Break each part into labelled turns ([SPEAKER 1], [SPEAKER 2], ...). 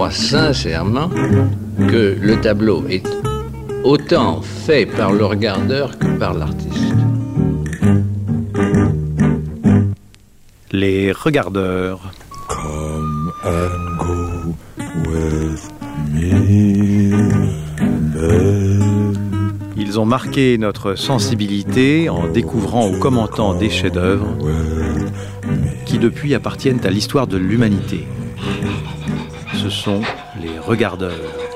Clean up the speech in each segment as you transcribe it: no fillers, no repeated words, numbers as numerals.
[SPEAKER 1] crois sincèrement que le tableau est autant fait par le regardeur que par l'artiste.
[SPEAKER 2] Les regardeurs.
[SPEAKER 3] Come and go with me, babe.
[SPEAKER 2] Ils ont marqué notre sensibilité en découvrant ou commentant des chefs-d'œuvre qui depuis appartiennent à l'histoire de l'humanité. Ce sont les regardeurs.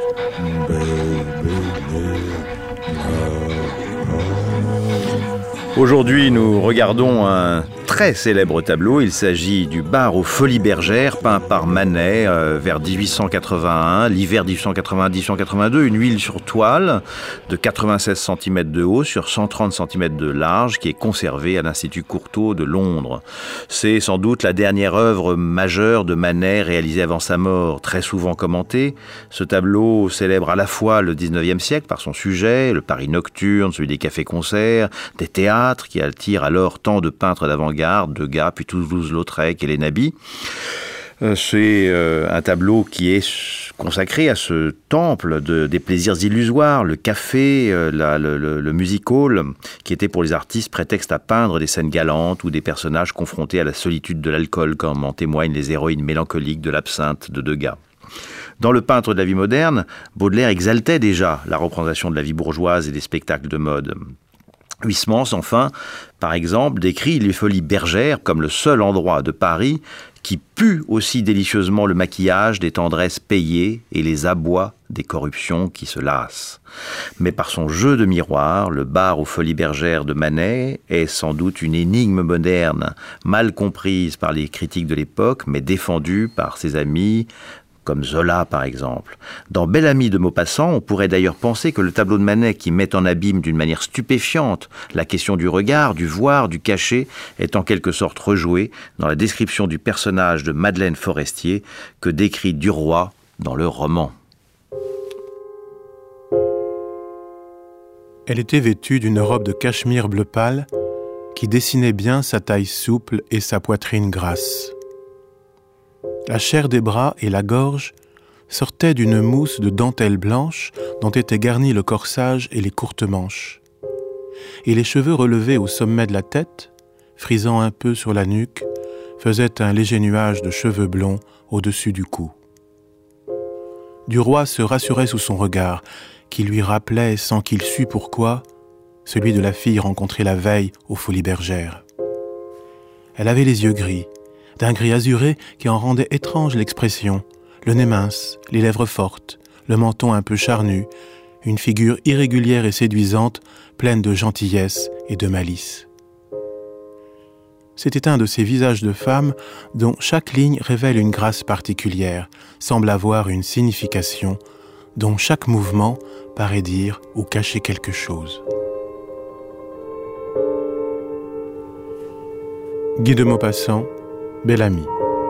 [SPEAKER 2] Aujourd'hui, nous regardons un très célèbre tableau. Il s'agit du bar aux Folies Bergères, peint par Manet vers 1881, l'hiver 1880-1882, une huile sur toile de 96 cm de haut sur 130 cm de large qui est conservée à l'Institut Courtauld de Londres. C'est sans doute la dernière œuvre majeure de Manet réalisée avant sa mort, très souvent commentée. Ce tableau célèbre à la fois le 19e siècle par son sujet, le Paris nocturne, celui des cafés-concerts, des théâtres qui attirent alors tant de peintres d'avant-garde, Degas, puis Toulouse-Lautrec et les Nabis. C'est un tableau qui est consacré à ce temple des plaisirs illusoires, le café, le music hall, qui était pour les artistes prétexte à peindre des scènes galantes ou des personnages confrontés à la solitude de l'alcool, comme en témoignent les héroïnes mélancoliques de l'absinthe de Degas. Dans Le peintre de la vie moderne, Baudelaire exaltait déjà la représentation de la vie bourgeoise et des spectacles de mode. Huysmans, enfin, par exemple, décrit les Folies Bergères comme le seul endroit de Paris qui pue aussi délicieusement le maquillage des tendresses payées et les abois des corruptions qui se lassent. Mais par son jeu de miroir, le bar aux Folies Bergères de Manet est sans doute une énigme moderne, mal comprise par les critiques de l'époque, mais défendue par ses amis, comme Zola par exemple. Dans Bel-Ami de Maupassant, on pourrait d'ailleurs penser que le tableau de Manet qui met en abîme d'une manière stupéfiante la question du regard, du voir, du cachet, est en quelque sorte rejoué dans la description du personnage de Madeleine Forestier que décrit Duroy dans le roman.
[SPEAKER 4] Elle était vêtue d'une robe de cachemire bleu pâle qui dessinait bien sa taille souple et sa poitrine grasse. La chair des bras et la gorge sortaient d'une mousse de dentelle blanche dont étaient garnis le corsage et les courtes manches. Et les cheveux relevés au sommet de la tête, frisant un peu sur la nuque, faisaient un léger nuage de cheveux blonds au-dessus du cou. Duroy se rassurait sous son regard, qui lui rappelait, sans qu'il sût pourquoi, celui de la fille rencontrée la veille aux Folies Bergères. Elle avait les yeux gris, d'un gris azuré qui en rendait étrange l'expression, le nez mince, les lèvres fortes, le menton un peu charnu, une figure irrégulière et séduisante, pleine de gentillesse et de malice. C'était un de ces visages de femme dont chaque ligne révèle une grâce particulière, semble avoir une signification, dont chaque mouvement paraît dire ou cacher quelque chose. Guy de Maupassant, Bel-Ami.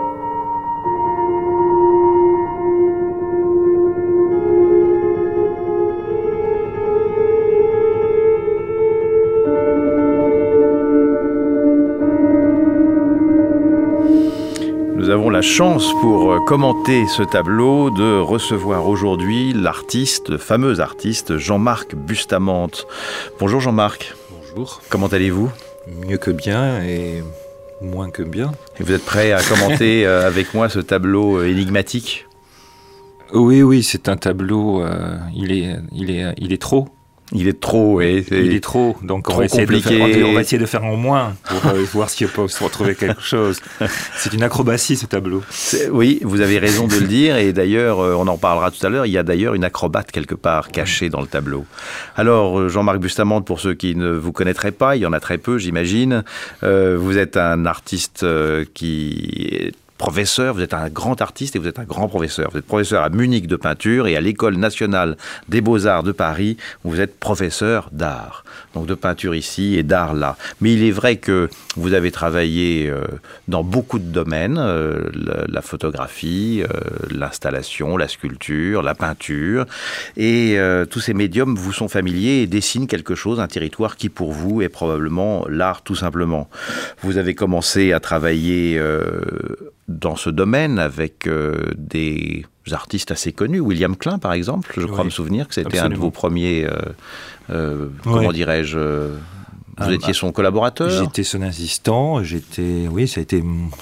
[SPEAKER 2] Nous avons la chance pour commenter ce tableau de recevoir aujourd'hui l'artiste, le fameux artiste Jean-Marc Bustamante. Bonjour Jean-Marc.
[SPEAKER 5] Bonjour.
[SPEAKER 2] Comment allez-vous ?
[SPEAKER 5] Mieux que bien et moins que bien.
[SPEAKER 2] Et vous êtes prêt à commenter avec moi ce tableau énigmatique ?
[SPEAKER 5] Oui, c'est un tableau, il est trop.
[SPEAKER 2] Il est trop, et
[SPEAKER 5] il est trop, donc on va essayer de faire en moins pour voir s'il peut se retrouver quelque chose. C'est une acrobatie ce tableau.
[SPEAKER 2] Oui, vous avez raison de le dire, et d'ailleurs, on en parlera tout à l'heure, il y a d'ailleurs une acrobate quelque part cachée dans le tableau. Alors, Jean-Marc Bustamante, pour ceux qui ne vous connaîtraient pas, il y en a très peu, j'imagine, vous êtes un artiste qui est professeur, vous êtes un grand artiste et vous êtes un grand professeur. Vous êtes professeur à Munich de peinture et à l'École nationale des beaux-arts de Paris, où vous êtes professeur d'art. Donc de peinture ici et d'art là. Mais il est vrai que vous avez travaillé dans beaucoup de domaines, la photographie, l'installation, la sculpture, la peinture. Et tous ces médiums vous sont familiers et dessinent quelque chose, un territoire qui pour vous est probablement l'art tout simplement. Vous avez commencé à travailler dans ce domaine avec des artistes assez connus. William Klein, par exemple, je crois me souvenir que c'était un de vos premiers, comment dirais-je, vous étiez son collaborateur?
[SPEAKER 5] J'étais son assistant, ça a été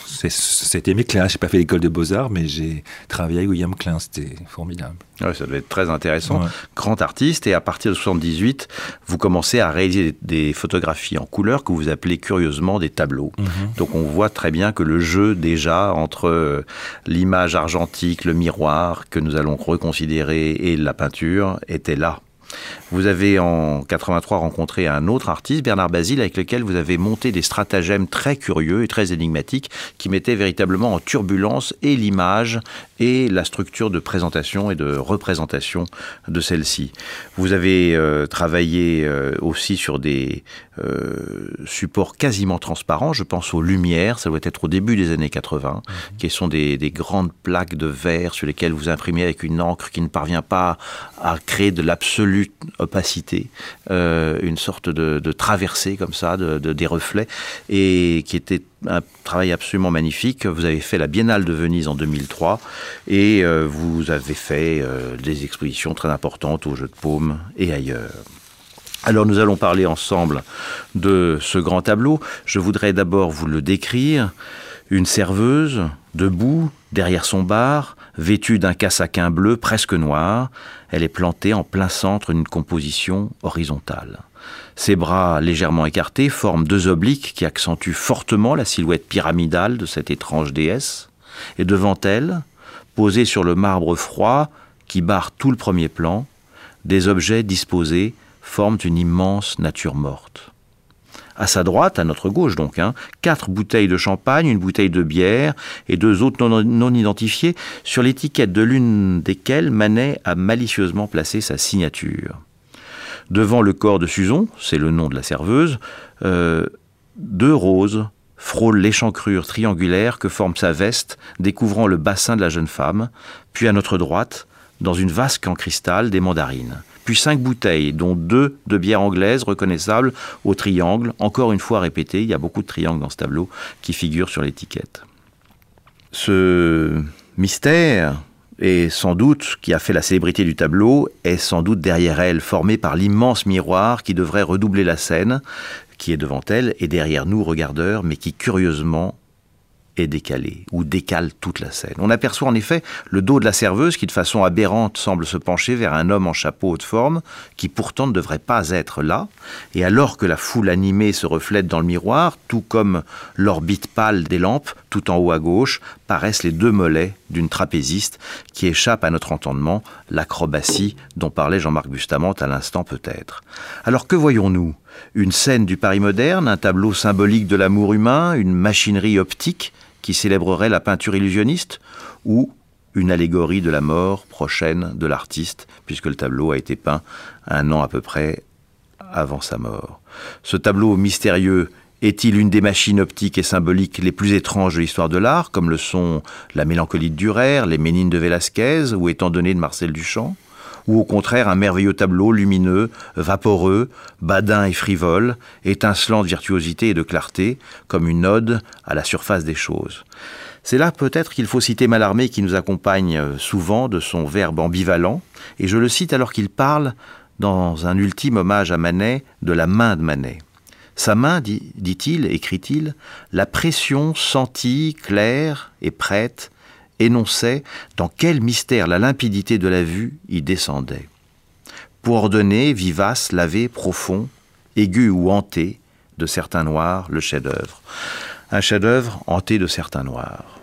[SPEAKER 5] mes classes. J'ai pas fait l'école de Beaux-Arts, mais j'ai travaillé avec William Klein, c'était formidable.
[SPEAKER 2] Ouais, ça devait être très intéressant. Ouais. Grand artiste, et à partir de 78, vous commencez à réaliser des photographies en couleur que vous appelez curieusement des tableaux. Donc on voit très bien que le jeu déjà entre l'image argentique, le miroir que nous allons reconsidérer et la peinture était là. Vous avez en 83 rencontré un autre artiste, Bernard Basile, avec lequel vous avez monté des stratagèmes très curieux et très énigmatiques qui mettaient véritablement en turbulence et l'image et la structure de présentation et de représentation de celle-ci. Vous avez travaillé aussi sur des supports quasiment transparents, je pense aux lumières, ça doit être au début des années 80, qui sont des grandes plaques de verre sur lesquelles vous imprimez avec une encre qui ne parvient pas à créer de l'absolue opacité, une sorte de traversée comme ça, des reflets, et qui était un travail absolument magnifique. Vous avez fait la Biennale de Venise en 2003 et vous avez fait des expositions très importantes au Jeu de Paume et ailleurs. Alors nous allons parler ensemble de ce grand tableau. Je voudrais d'abord vous le décrire. Une serveuse, debout, derrière son bar, vêtue d'un cassaquin bleu presque noir, elle est plantée en plein centre d'une composition horizontale. Ses bras légèrement écartés forment deux obliques qui accentuent fortement la silhouette pyramidale de cette étrange déesse. Et devant elle, posés sur le marbre froid qui barre tout le premier plan, des objets disposés forment une immense nature morte. À sa droite, à notre gauche donc, 4 bouteilles de champagne, une bouteille de bière et 2 autres non identifiées, sur l'étiquette de l'une desquelles Manet a malicieusement placé sa signature. Devant le corps de Suzon, c'est le nom de la serveuse, 2 roses frôlent l'échancrure triangulaire que forme sa veste, découvrant le bassin de la jeune femme, puis à notre droite, dans une vasque en cristal, des mandarines. Puis 5 bouteilles, dont 2 de bière anglaise reconnaissables au triangle, encore une fois répété, il y a beaucoup de triangles dans ce tableau qui figurent sur l'étiquette. Ce mystère, et sans doute qui a fait la célébrité du tableau, est sans doute derrière elle, formé par l'immense miroir qui devrait redoubler la scène, qui est devant elle, et derrière nous, regardeurs, mais qui curieusement est décalé, ou décale toute la scène. On aperçoit en effet le dos de la serveuse qui de façon aberrante semble se pencher vers un homme en chapeau haute forme, qui pourtant ne devrait pas être là, et alors que la foule animée se reflète dans le miroir, tout comme l'orbite pâle des lampes, tout en haut à gauche, paraissent les 2 mollets d'une trapéziste qui échappe à notre entendement, l'acrobatie dont parlait Jean-Marc Bustamante à l'instant peut-être. Alors que voyons-nous ? Une scène du Paris moderne, un tableau symbolique de l'amour humain, une machinerie optique qui célébrerait la peinture illusionniste, ou une allégorie de la mort prochaine de l'artiste, puisque le tableau a été peint 1 an à peu près avant sa mort. Ce tableau mystérieux est-il une des machines optiques et symboliques les plus étranges de l'histoire de l'art, comme le sont la Mélancolie de Dürer, les Ménines de Velázquez ou Étant donné de Marcel Duchamp ? Ou au contraire un merveilleux tableau lumineux, vaporeux, badin et frivole, étincelant de virtuosité et de clarté, comme une ode à la surface des choses. C'est là peut-être qu'il faut citer Mallarmé qui nous accompagne souvent de son verbe ambivalent, et je le cite alors qu'il parle, dans un ultime hommage à Manet, de la main de Manet. Sa main, dit-il, écrit-il, la pression sentie, claire et prête, énonçait dans quel mystère la limpidité de la vue y descendait. Pour ordonner, vivace, lavé, profond, aigu ou hanté de certains noirs, le chef-d'œuvre. Un chef-d'œuvre hanté de certains noirs.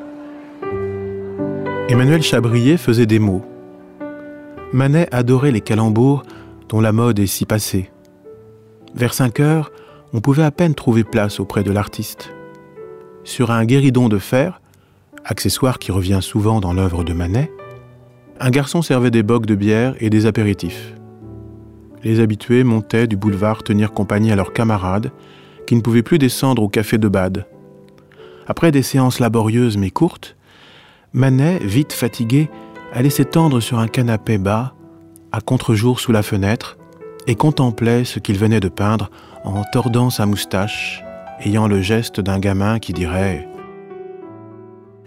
[SPEAKER 4] Emmanuel Chabrier faisait des mots. Manet adorait les calembours dont la mode est si passée. Vers 5 heures, on pouvait à peine trouver place auprès de l'artiste. Sur un guéridon de fer, accessoire qui revient souvent dans l'œuvre de Manet, un garçon servait des bocs de bière et des apéritifs. Les habitués montaient du boulevard tenir compagnie à leurs camarades qui ne pouvaient plus descendre au café de Bade. Après des séances laborieuses mais courtes, Manet, vite fatigué, allait s'étendre sur un canapé bas, à contre-jour sous la fenêtre, et contemplait ce qu'il venait de peindre en tordant sa moustache, ayant le geste d'un gamin qui dirait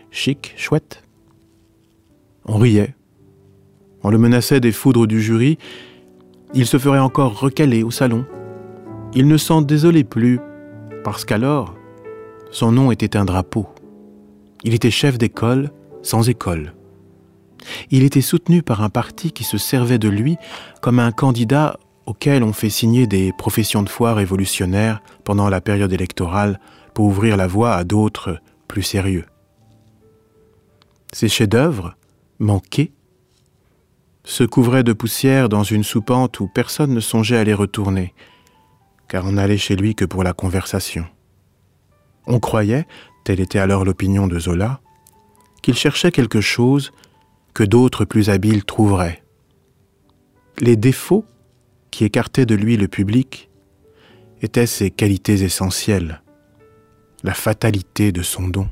[SPEAKER 4] chic, chouette. On riait. On le menaçait des foudres du jury. Il se ferait encore recaler au salon. Il ne s'en désolait plus, parce qu'alors, son nom était un drapeau. Il était chef d'école, sans école. Il était soutenu par un parti qui se servait de lui comme un candidat auquel on fait signer des professions de foi révolutionnaires pendant la période électorale pour ouvrir la voie à d'autres plus sérieux. Ses chefs-d'œuvre, manqués, se couvraient de poussière dans une soupente où personne ne songeait à les retourner, car on n'allait chez lui que pour la conversation. On croyait, telle était alors l'opinion de Zola, qu'il cherchait quelque chose que d'autres plus habiles trouveraient. Les défauts qui écartaient de lui le public étaient ses qualités essentielles, la fatalité de son don.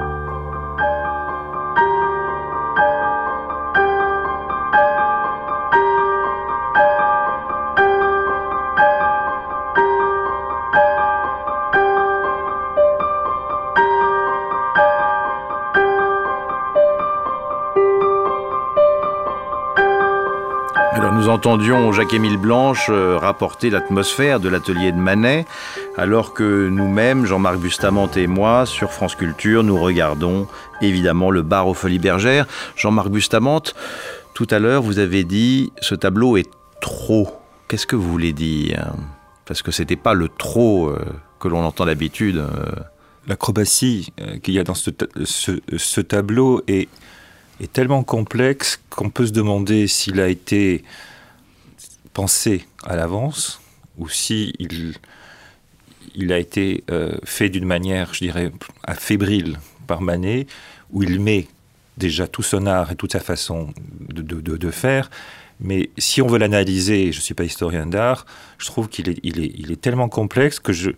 [SPEAKER 2] Nous entendions Jacques-Émile Blanche rapporter l'atmosphère de l'atelier de Manet, alors que nous-mêmes, Jean-Marc Bustamante et moi, sur France Culture, nous regardons évidemment le bar aux Folies Bergères. Jean-Marc Bustamante, tout à l'heure, vous avez dit « ce tableau est trop ». Qu'est-ce que vous voulez dire ? Parce que ce n'était pas le trop que l'on entend d'habitude.
[SPEAKER 5] L'acrobatie qu'il y a dans ce tableau est tellement complexe qu'on peut se demander s'il a été pensé à l'avance ou s'il a été fait d'une manière, je dirais, fébrile par Manet, où il met déjà tout son art et toute sa façon de faire. Mais si on veut l'analyser, je ne suis pas historien d'art, je trouve qu'il est tellement complexe que je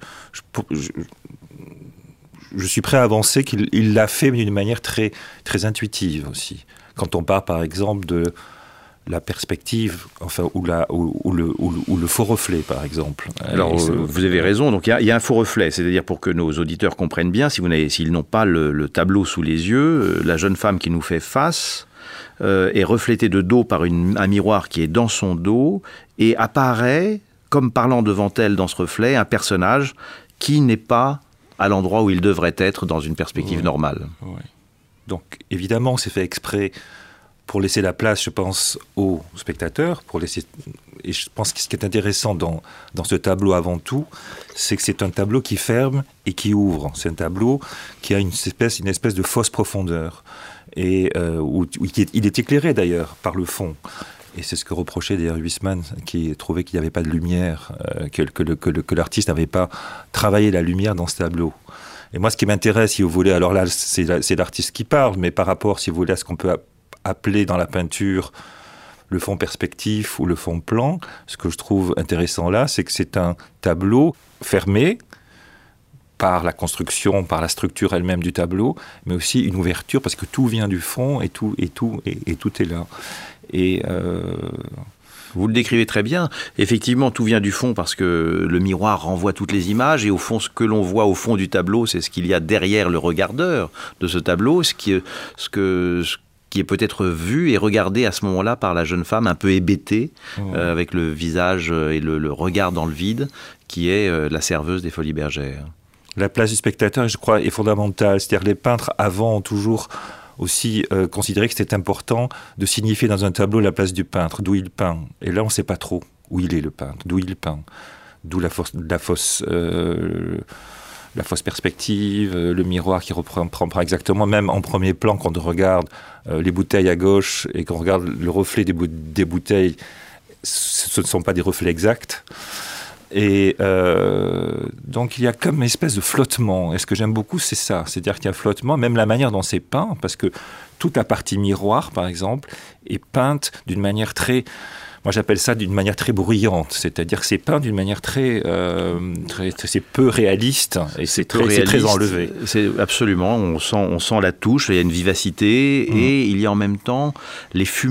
[SPEAKER 5] suis prêt à avancer qu'il l'a fait d'une manière très, très intuitive aussi. Quand on part par exemple de la perspective, enfin, ou le faux reflet par exemple.
[SPEAKER 2] Alors vous avez raison, donc il y a un faux reflet, c'est-à-dire pour que nos auditeurs comprennent bien, s'ils n'ont pas le tableau sous les yeux, la jeune femme qui nous fait face est reflétée de dos par un miroir qui est dans son dos et apparaît, comme parlant devant elle dans ce reflet, un personnage qui n'est pas à l'endroit où il devrait être dans une perspective normale.
[SPEAKER 5] Ouais. Donc évidemment, c'est fait exprès pour laisser la place, je pense, aux spectateurs. Et je pense que ce qui est intéressant dans ce tableau avant tout, c'est que c'est un tableau qui ferme et qui ouvre. C'est un tableau qui a une espèce de fausse profondeur. Et il est éclairé d'ailleurs par le fond. Et c'est ce que reprochait d'ailleurs Huysmans, qui trouvait qu'il n'y avait pas de lumière, que l'artiste n'avait pas travaillé la lumière dans ce tableau. Et moi, ce qui m'intéresse, si vous voulez, alors là, c'est l'artiste qui parle, mais par rapport, si vous voulez, à ce qu'on peut appeler dans la peinture le fond perspectif ou le fond plan, ce que je trouve intéressant là, c'est que c'est un tableau fermé par la construction, par la structure elle-même du tableau, mais aussi une ouverture, parce que tout vient du fond et tout est là. Et
[SPEAKER 2] vous le décrivez très bien. Effectivement, tout vient du fond parce que le miroir renvoie toutes les images et au fond, ce que l'on voit au fond du tableau, c'est ce qu'il y a derrière le regardeur de ce tableau, ce qui est peut-être vu et regardé à ce moment-là par la jeune femme un peu hébétée, avec le visage et le regard dans le vide, qui est la serveuse des Folies Bergères.
[SPEAKER 5] La place du spectateur, je crois, est fondamentale. C'est-à-dire les peintres, avant, ont toujours aussi considéré que c'était important de signifier dans un tableau la place du peintre, d'où il peint. Et là, on ne sait pas trop où il est, le peintre, d'où il peint. D'où la fausse perspective, le miroir qui prend exactement, même en premier plan, quand on regarde les bouteilles à gauche et qu'on regarde le reflet des bouteilles, ce ne sont pas des reflets exacts. Et donc il y a comme une espèce de flottement. Et ce que j'aime beaucoup, c'est ça. C'est-à-dire qu'il y a un flottement, même la manière dont c'est peint, parce que toute la partie miroir, par exemple, est peinte d'une manière très... Moi, j'appelle ça d'une manière très bruyante. C'est-à-dire que c'est peint d'une manière très c'est peu réaliste et c'est très enlevé.
[SPEAKER 2] C'est absolument. On sent la touche. Il y a une vivacité et il y a en même temps les fumées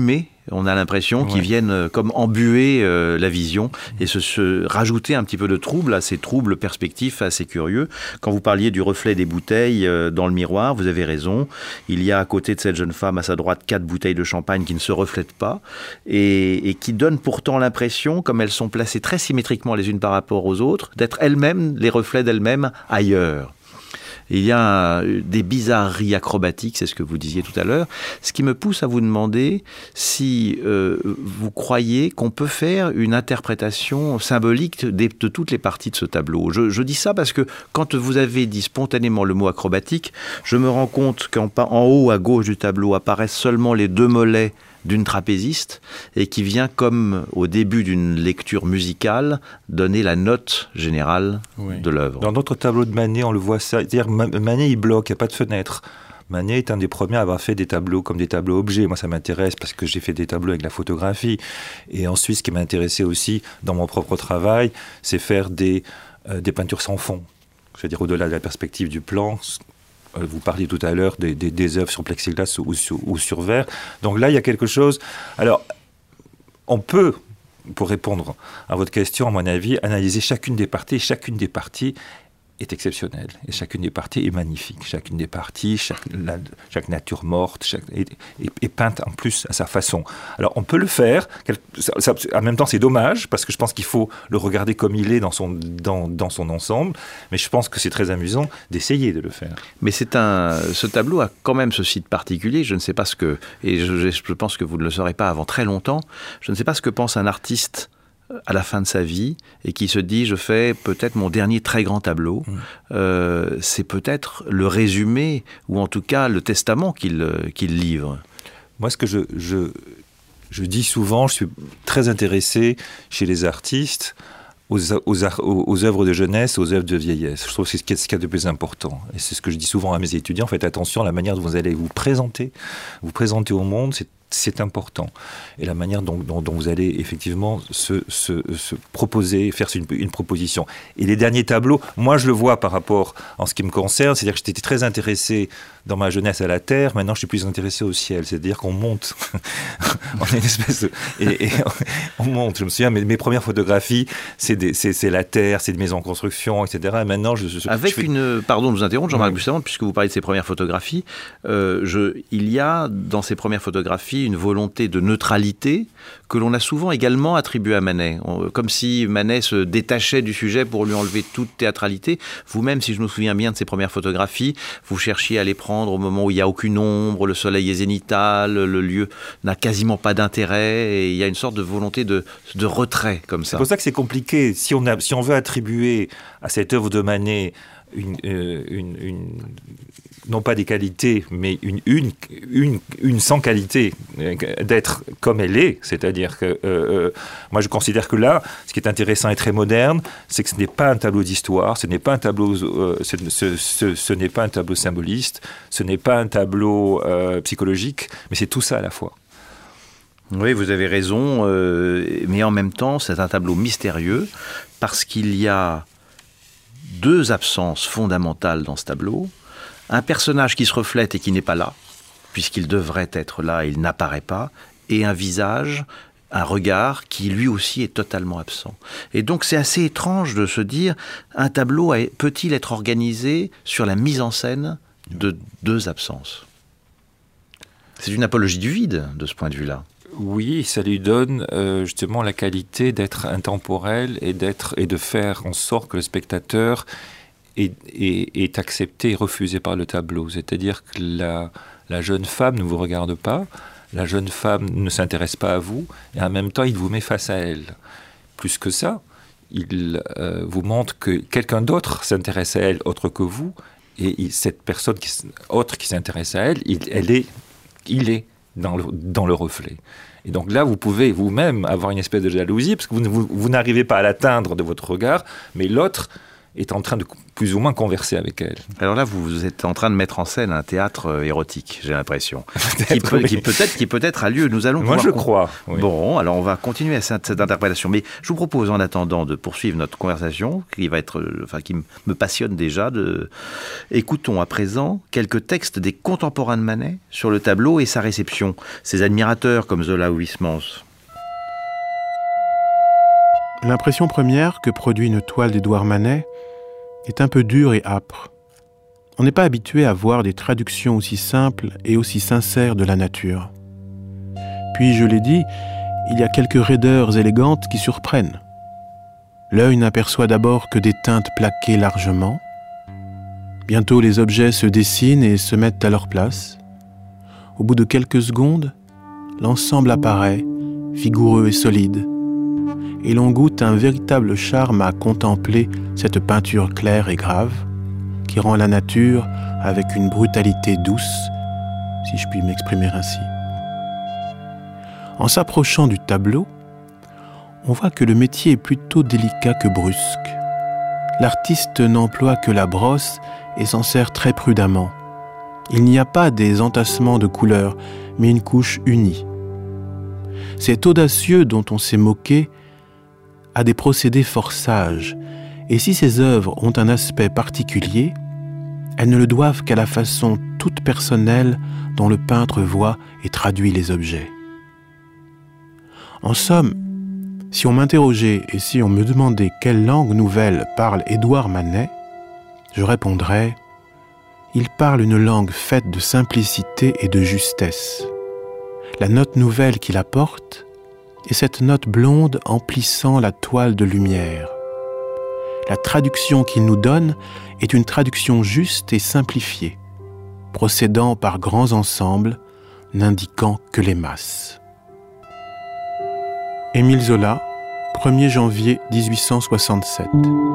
[SPEAKER 2] On a l'impression qu'ils viennent comme embuer la vision et se rajouter un petit peu de trouble à ces troubles perspectifs assez curieux. Quand vous parliez du reflet des bouteilles dans le miroir, vous avez raison. Il y a à côté de cette jeune femme, à sa droite, 4 bouteilles de champagne qui ne se reflètent pas et qui donnent pourtant l'impression, comme elles sont placées très symétriquement les unes par rapport aux autres, d'être elles-mêmes, les reflets d'elles-mêmes ailleurs. Il y a des bizarreries acrobatiques, c'est ce que vous disiez tout à l'heure, ce qui me pousse à vous demander si vous croyez qu'on peut faire une interprétation symbolique de toutes les parties de ce tableau. Je dis ça parce que quand vous avez dit spontanément le mot acrobatique, je me rends compte qu'en haut à gauche du tableau apparaissent seulement les 2 mollets d'une trapéziste et qui vient, comme au début d'une lecture musicale, donner la note générale de l'œuvre.
[SPEAKER 5] Dans notre tableau de Manet, on le voit ça. C'est-à-dire, Manet, il bloque, il n'y a pas de fenêtre. Manet est un des premiers à avoir fait des tableaux comme des tableaux objets. Moi, ça m'intéresse parce que j'ai fait des tableaux avec la photographie. Et ensuite, ce qui m'intéressait aussi dans mon propre travail, c'est faire des peintures sans fond. C'est-à-dire, au-delà de la perspective du plan. Vous parliez tout à l'heure des œuvres sur plexiglas ou sur verre. Donc là, il y a quelque chose... Alors, on peut, pour répondre à votre question, à mon avis, analyser chacune des parties. Chacune des parties est exceptionnelle. Et chacune des parties est magnifique. Chacune des parties, chaque nature morte est peinte en plus à sa façon. Alors, on peut le faire. En même temps, c'est dommage, parce que je pense qu'il faut le regarder comme il est dans son ensemble. Mais je pense que c'est très amusant d'essayer de le faire.
[SPEAKER 2] Mais ce tableau a quand même ce site particulier. Je ne sais pas et je pense que vous ne le saurez pas avant très longtemps, je ne sais pas ce que pense un artiste à la fin de sa vie et qui se dit je fais peut-être mon dernier très grand tableau. C'est peut-être le résumé ou en tout cas le testament qu'il livre.
[SPEAKER 5] Moi, ce que je dis souvent, je suis très intéressé chez les artistes aux œuvres de jeunesse, aux œuvres de vieillesse. Je trouve que c'est ce qu'il y a de plus important. Et c'est ce que je dis souvent à mes étudiants. Faites attention à la manière dont vous allez vous présenter au monde. C'est important. Et la manière dont vous allez effectivement se proposer, faire une proposition. Et les derniers tableaux, moi je le vois par rapport en ce qui me concerne, c'est-à-dire que j'étais très intéressé dans ma jeunesse à la terre, maintenant je suis plus intéressé au ciel, c'est-à-dire qu'on monte. On est une espèce on monte. Je me souviens, mes premières photographies, c'est la terre, c'est des maisons en construction, etc. Et maintenant,
[SPEAKER 2] pardon de vous interrompre, Jean-Marc Bustamante, puisque vous parlez de ces premières photographies, il y a dans ces premières photographies une volonté de neutralité que l'on a souvent également attribuée à Manet. Comme si Manet se détachait du sujet pour lui enlever toute théâtralité. Vous-même, si je me souviens bien de ces premières photographies, vous cherchiez à les prendre au moment où il n'y a aucune ombre, le soleil est zénital, le lieu n'a quasiment pas d'intérêt, et il y a une sorte de volonté de retrait comme ça.
[SPEAKER 5] C'est pour ça que c'est compliqué. Si on veut attribuer à cette œuvre de Manet non pas des qualités, mais une sans qualité d'être comme elle est. C'est-à-dire que moi je considère que là, ce qui est intéressant et très moderne, c'est que ce n'est pas un tableau d'histoire, ce n'est pas un tableau, ce n'est pas un tableau symboliste, ce n'est pas un tableau psychologique, mais c'est tout ça à la fois.
[SPEAKER 2] Oui, vous avez raison, mais en même temps, c'est un tableau mystérieux parce qu'il y a 2 absences fondamentales dans ce tableau. Un personnage qui se reflète et qui n'est pas là, puisqu'il devrait être là, il n'apparaît pas, et un visage, un regard qui lui aussi est totalement absent. Et donc c'est assez étrange de se dire, un tableau peut-il être organisé sur la mise en scène de 2 absences ? C'est une apologie du vide, de ce point de vue-là.
[SPEAKER 5] Oui, ça lui donne justement la qualité d'être intemporel et de faire en sorte que le spectateur est accepté et refusé par le tableau. C'est-à-dire que la jeune femme ne vous regarde pas, la jeune femme ne s'intéresse pas à vous, et en même temps, il vous met face à elle. Plus que ça, il vous montre que quelqu'un d'autre s'intéresse à elle autre que vous, et cette personne autre qui s'intéresse à elle, il est dans le reflet. Et donc là, vous pouvez vous-même avoir une espèce de jalousie, parce que vous n'arrivez pas à l'atteindre de votre regard, mais l'autre est en train de plus ou moins converser avec elle.
[SPEAKER 2] Alors là, vous êtes en train de mettre en scène un théâtre érotique, j'ai l'impression, qui peut-être a lieu. Nous allons
[SPEAKER 5] Moi,
[SPEAKER 2] pouvoir...
[SPEAKER 5] je crois. Oui.
[SPEAKER 2] Bon, alors on va continuer à cette interprétation. Mais je vous propose en attendant de poursuivre notre conversation, qui me passionne déjà. Écoutons à présent quelques textes des contemporains de Manet sur le tableau et sa réception. Ses admirateurs comme Zola ou Huysmans.
[SPEAKER 4] L'impression première que produit une toile d'Édouard Manet est un peu dure et âpre. On n'est pas habitué à voir des traductions aussi simples et aussi sincères de la nature. Puis, je l'ai dit, il y a quelques raideurs élégantes qui surprennent. L'œil n'aperçoit d'abord que des teintes plaquées largement. Bientôt, les objets se dessinent et se mettent à leur place. Au bout de quelques secondes, l'ensemble apparaît, vigoureux et solide. Et l'on goûte un véritable charme à contempler cette peinture claire et grave, qui rend la nature avec une brutalité douce, si je puis m'exprimer ainsi. En s'approchant du tableau, on voit que le métier est plutôt délicat que brusque. L'artiste n'emploie que la brosse et s'en sert très prudemment. Il n'y a pas des entassements de couleurs, mais une couche unie. Cet audacieux dont on s'est moqué a des procédés fort sages, et si ces œuvres ont un aspect particulier, elles ne le doivent qu'à la façon toute personnelle dont le peintre voit et traduit les objets. En somme, si on m'interrogeait et si on me demandait quelle langue nouvelle parle Édouard Manet, je répondrais « Il parle une langue faite de simplicité et de justesse. La note nouvelle qu'il apporte est cette note blonde emplissant la toile de lumière. La traduction qu'il nous donne est une traduction juste et simplifiée, procédant par grands ensembles, n'indiquant que les masses. » Émile Zola, 1er janvier 1867.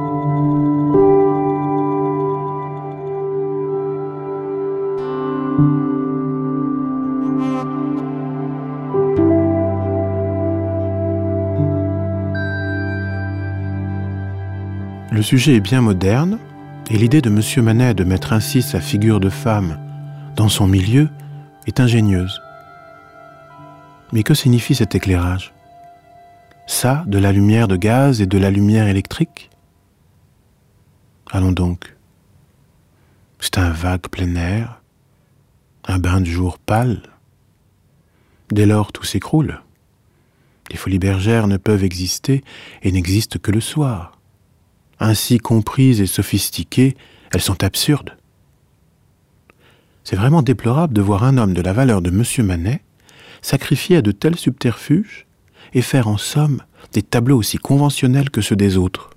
[SPEAKER 4] Le sujet est bien moderne, et l'idée de M. Manet de mettre ainsi sa figure de femme dans son milieu est ingénieuse. Mais que signifie cet éclairage ? Ça, de la lumière de gaz et de la lumière électrique ? Allons donc. C'est un vague plein air, un bain de jour pâle. Dès lors, tout s'écroule. Les folies bergères ne peuvent exister et n'existent que le soir. Ainsi comprises et sophistiquées, elles sont absurdes. C'est vraiment déplorable de voir un homme de la valeur de M. Manet sacrifier à de tels subterfuges et faire en somme des tableaux aussi conventionnels que ceux des autres.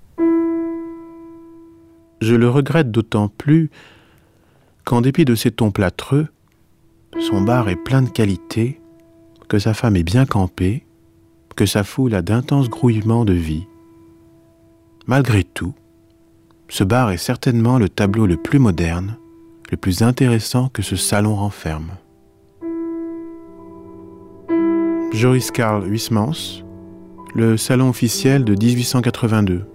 [SPEAKER 4] Je le regrette d'autant plus qu'en dépit de ses tons plâtreux, son bar est plein de qualité, que sa femme est bien campée, que sa foule a d'intenses grouillements de vie. Malgré tout, ce bar est certainement le tableau le plus moderne, le plus intéressant que ce salon renferme. Joris Karl Huysmans, le salon officiel de 1882.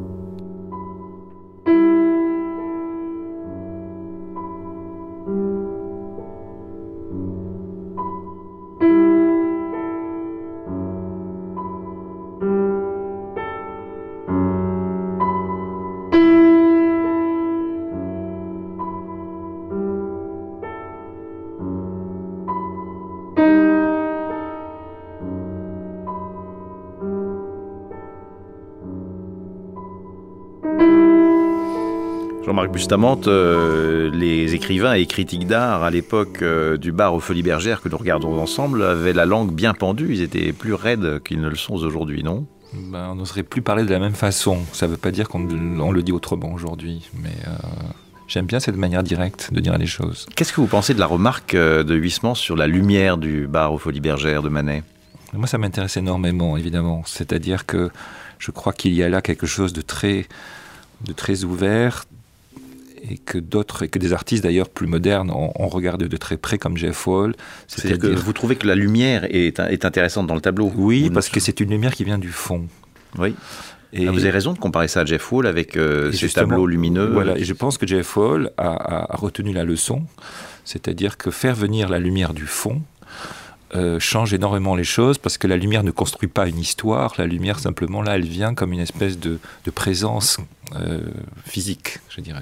[SPEAKER 2] Jean-Marc Bustamante, les écrivains et critiques d'art à l'époque du bar aux Folies Bergères que nous regardons ensemble avaient la langue bien pendue, ils étaient plus raides qu'ils ne le sont aujourd'hui, non ?
[SPEAKER 5] On n'oserait plus parler de la même façon. Ça ne veut pas dire qu'on le dit autrement aujourd'hui, mais j'aime bien cette manière directe de dire les choses.
[SPEAKER 2] Qu'est-ce que vous pensez de la remarque de Huysmans sur la lumière du bar aux Folies Bergères de Manet ?
[SPEAKER 5] Moi, ça m'intéresse énormément, évidemment. C'est-à-dire que je crois qu'il y a là quelque chose de très ouvert, et que des artistes d'ailleurs plus modernes ont regardé de très près, comme Jeff Wall.
[SPEAKER 2] C'est-à-dire que vous trouvez que la lumière est intéressante dans le tableau ?
[SPEAKER 5] Oui, parce que c'est une lumière qui vient du fond.
[SPEAKER 2] Oui.
[SPEAKER 5] Et
[SPEAKER 2] vous avez raison de comparer ça à Jeff Wall avec ces tableaux lumineux.
[SPEAKER 5] Voilà, et je pense que Jeff Wall a retenu la leçon, c'est-à-dire que faire venir la lumière du fond change énormément les choses, parce que la lumière ne construit pas une histoire, la lumière simplement là elle vient comme une espèce de présence physique, je dirais.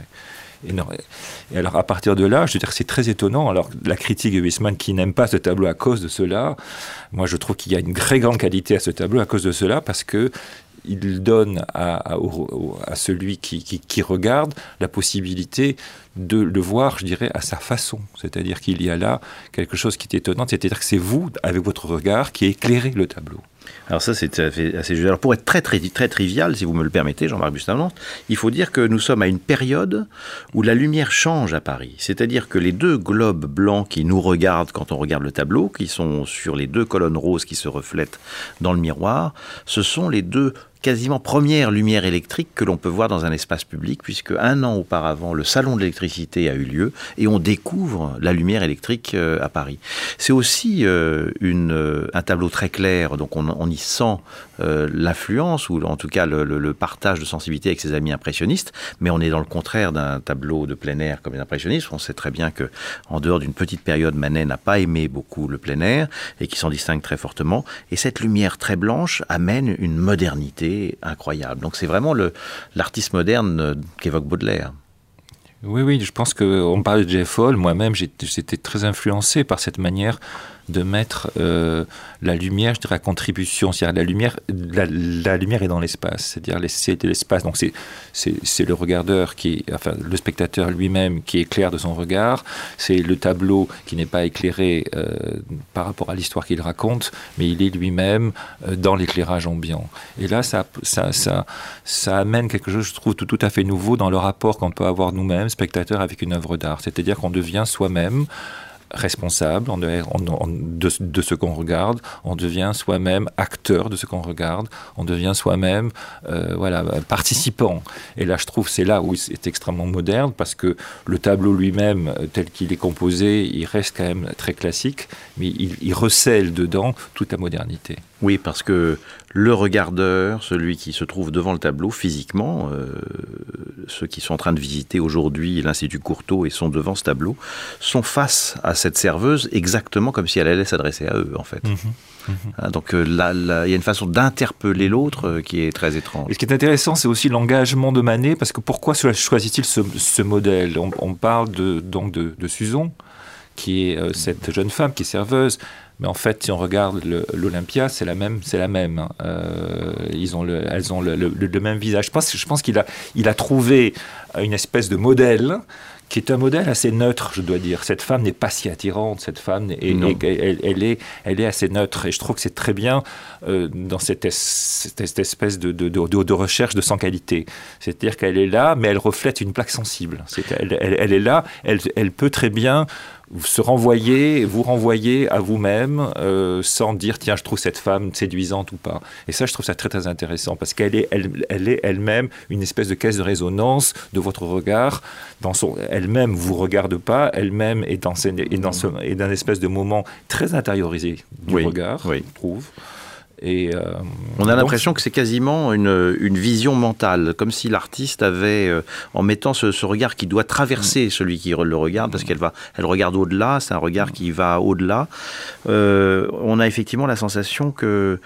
[SPEAKER 5] Et alors à partir de là, je veux dire, c'est très étonnant. Alors la critique de Huysmans qui n'aime pas ce tableau à cause de cela, moi je trouve qu'il y a une très grande qualité à ce tableau à cause de cela, parce que il donne à celui qui regarde la possibilité de le voir, je dirais, à sa façon. C'est-à-dire qu'il y a là quelque chose qui est étonnant, c'est-à-dire que c'est vous, avec votre regard, qui éclairez le tableau.
[SPEAKER 2] Alors ça, c'est assez juste. Alors pour être très trivial, si vous me le permettez, Jean-Marc Bustamante, il faut dire que nous sommes à une période où la lumière change à Paris. C'est-à-dire que les deux globes blancs qui nous regardent quand on regarde le tableau, qui sont sur les deux colonnes roses qui se reflètent dans le miroir, ce sont les deux quasiment première lumière électrique que l'on peut voir dans un espace public, puisque 1 an auparavant, le salon de l'électricité a eu lieu et on découvre la lumière électrique à Paris. C'est aussi un tableau très clair, donc on y sent l'influence, ou en tout cas le partage de sensibilité avec ses amis impressionnistes, mais on est dans le contraire d'un tableau de plein air comme les impressionnistes. On sait très bien que, en dehors d'une petite période, Manet n'a pas aimé beaucoup le plein air et qui s'en distingue très fortement. Et cette lumière très blanche amène une modernité incroyable. Donc c'est vraiment l'artiste moderne qu'évoque Baudelaire.
[SPEAKER 5] Oui, je pense qu'on parle de Jeff Wall. Moi-même, j'étais très influencé par cette manière de mettre la lumière, je dirais, à contribution. C'est-à-dire la lumière est dans l'espace. C'est-à-dire c'est l'espace. Donc c'est le regardeur le spectateur lui-même qui éclaire de son regard. C'est le tableau qui n'est pas éclairé par rapport à l'histoire qu'il raconte, mais il est lui-même dans l'éclairage ambiant. Et là, ça amène quelque chose, je trouve, tout à fait nouveau dans le rapport qu'on peut avoir nous-mêmes, spectateurs, avec une œuvre d'art. C'est-à-dire qu'on devient soi-même responsable de ce qu'on regarde, on devient soi-même acteur de ce qu'on regarde, on devient soi-même participant. Et là, je trouve, c'est là où c'est extrêmement moderne, parce que le tableau lui-même, tel qu'il est composé, il reste quand même très classique, mais il recèle dedans toute la modernité.
[SPEAKER 2] Oui, parce que le regardeur, celui qui se trouve devant le tableau physiquement, ceux qui sont en train de visiter aujourd'hui l'Institut Courtauld et sont devant ce tableau, sont face à cette serveuse exactement comme si elle allait s'adresser à eux, en fait. Donc il y a une façon d'interpeller l'autre qui est très étrange.
[SPEAKER 5] Et ce qui est intéressant, c'est aussi l'engagement de Manet, parce que pourquoi choisit-il ce modèle ? On parle donc de Suzon, qui est cette jeune femme qui est serveuse. Mais en fait, si on regarde l'Olympia, c'est la même. Hein. Elles ont le même visage. Je pense qu'il a trouvé une espèce de modèle qui est un modèle assez neutre, je dois dire. Cette femme n'est pas si attirante, cette femme, elle est assez neutre. Et je trouve que c'est très bien dans cette espèce de recherche de sans qualité. C'est-à-dire qu'elle est là, mais elle reflète une plaque sensible. Elle est là, elle peut très bien vous renvoyer à vous-même sans dire tiens, je trouve cette femme séduisante ou pas. Et ça, je trouve ça très très intéressant, parce qu'elle est elle-même une espèce de caisse de résonance de votre regard. Elle-même vous regarde pas, elle-même est dans un espèce de moment très intériorisé du regard, je trouve. Et
[SPEAKER 2] on a l'impression que c'est quasiment une vision mentale, comme si l'artiste avait, en mettant ce regard qui doit traverser celui qui le regarde, parce elle regarde au-delà, c'est un regard qui va au-delà. On a effectivement la sensation que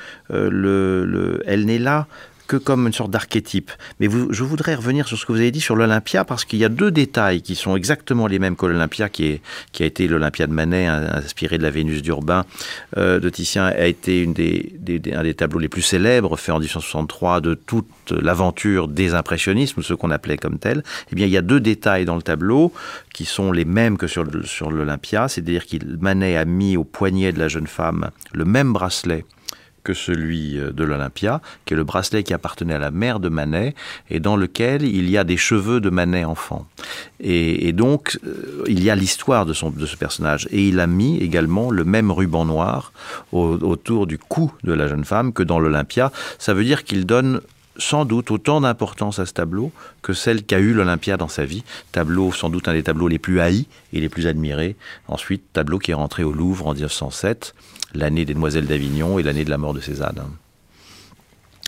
[SPEAKER 2] elle n'est là que comme une sorte d'archétype. Mais je voudrais revenir sur ce que vous avez dit sur l'Olympia, parce qu'il y a 2 détails qui sont exactement les mêmes que l'Olympia, qui a été l'Olympia de Manet, inspiré de la Vénus d'Urbain de Titien, a été un des tableaux les plus célèbres, fait en 1863, de toute l'aventure des impressionnismes, ceux qu'on appelait comme tels. Eh bien, il y a 2 détails dans le tableau qui sont les mêmes que sur l'Olympia, c'est-à-dire que Manet a mis au poignet de la jeune femme le même bracelet que celui de l'Olympia, qui est le bracelet qui appartenait à la mère de Manet, et dans lequel il y a des cheveux de Manet enfant. Et donc, il y a l'histoire de ce personnage. Et il a mis également le même ruban noir autour du cou de la jeune femme que dans l'Olympia. Ça veut dire qu'il donne sans doute autant d'importance à ce tableau que celle qu'a eu l'Olympia dans sa vie. Tableau, sans doute un des tableaux les plus haïs et les plus admirés. Ensuite, tableau qui est rentré au Louvre en 1907, l'année des Demoiselles d'Avignon et l'année de la mort de Cézanne.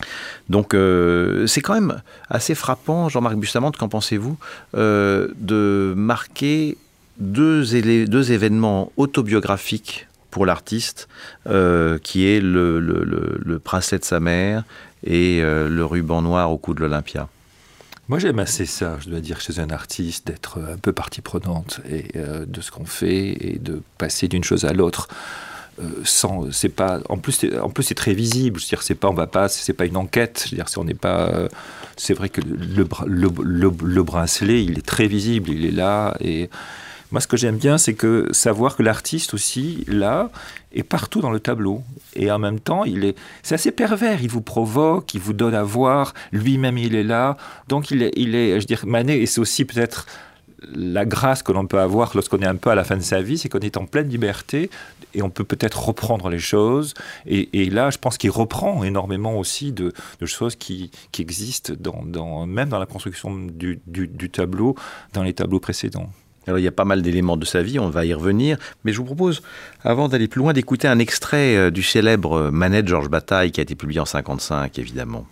[SPEAKER 2] Donc c'est quand même assez frappant, Jean-Marc Bustamante, qu'en pensez-vous, de marquer deux événements autobiographiques pour l'artiste, qui est le bracelet de sa mère et le ruban noir au cou de l'Olympia.
[SPEAKER 5] Moi, j'aime assez ça, je dois dire, chez un artiste, d'être un peu partie prenante et, de ce qu'on fait et de passer d'une chose à l'autre. C'est pas, en plus, c'est très visible. Je veux dire, c'est pas une enquête. Je veux dire, on n'est pas. C'est vrai que le bracelet, il est très visible, il est là. Et moi, ce que j'aime bien, c'est que savoir que l'artiste aussi, là, est partout dans le tableau. Et en même temps, c'est assez pervers. Il vous provoque, il vous donne à voir. Lui-même, il est là. Donc, il est, je veux dire, Manet, et c'est aussi peut-être la grâce que l'on peut avoir lorsqu'on est un peu à la fin de sa vie, c'est qu'on est en pleine liberté et on peut peut-être reprendre les choses. Et là, je pense qu'il reprend énormément aussi de choses qui existent même dans la construction du tableau, dans les tableaux précédents.
[SPEAKER 2] Alors, il y a pas mal d'éléments de sa vie, on va y revenir, mais je vous propose, avant d'aller plus loin, d'écouter un extrait du célèbre Manet de Georges Bataille, qui a été publié en 1955, évidemment.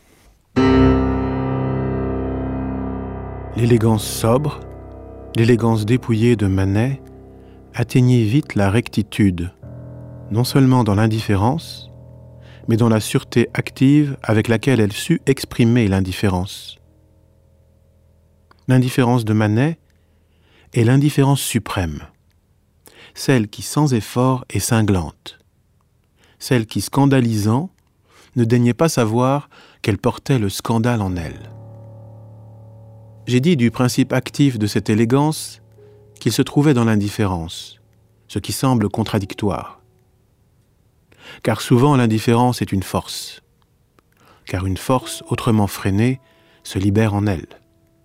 [SPEAKER 4] L'élégance sobre, l'élégance dépouillée de Manet atteignit vite la rectitude, non seulement dans l'indifférence, mais dans la sûreté active avec laquelle elle sut exprimer l'indifférence. L'indifférence de Manet est l'indifférence suprême, celle qui sans effort est cinglante, celle qui, scandalisant, ne daignait pas savoir qu'elle portait le scandale en elle. J'ai dit du principe actif de cette élégance qu'il se trouvait dans l'indifférence, ce qui semble contradictoire. Car souvent l'indifférence est une force, car une force autrement freinée se libère en elle.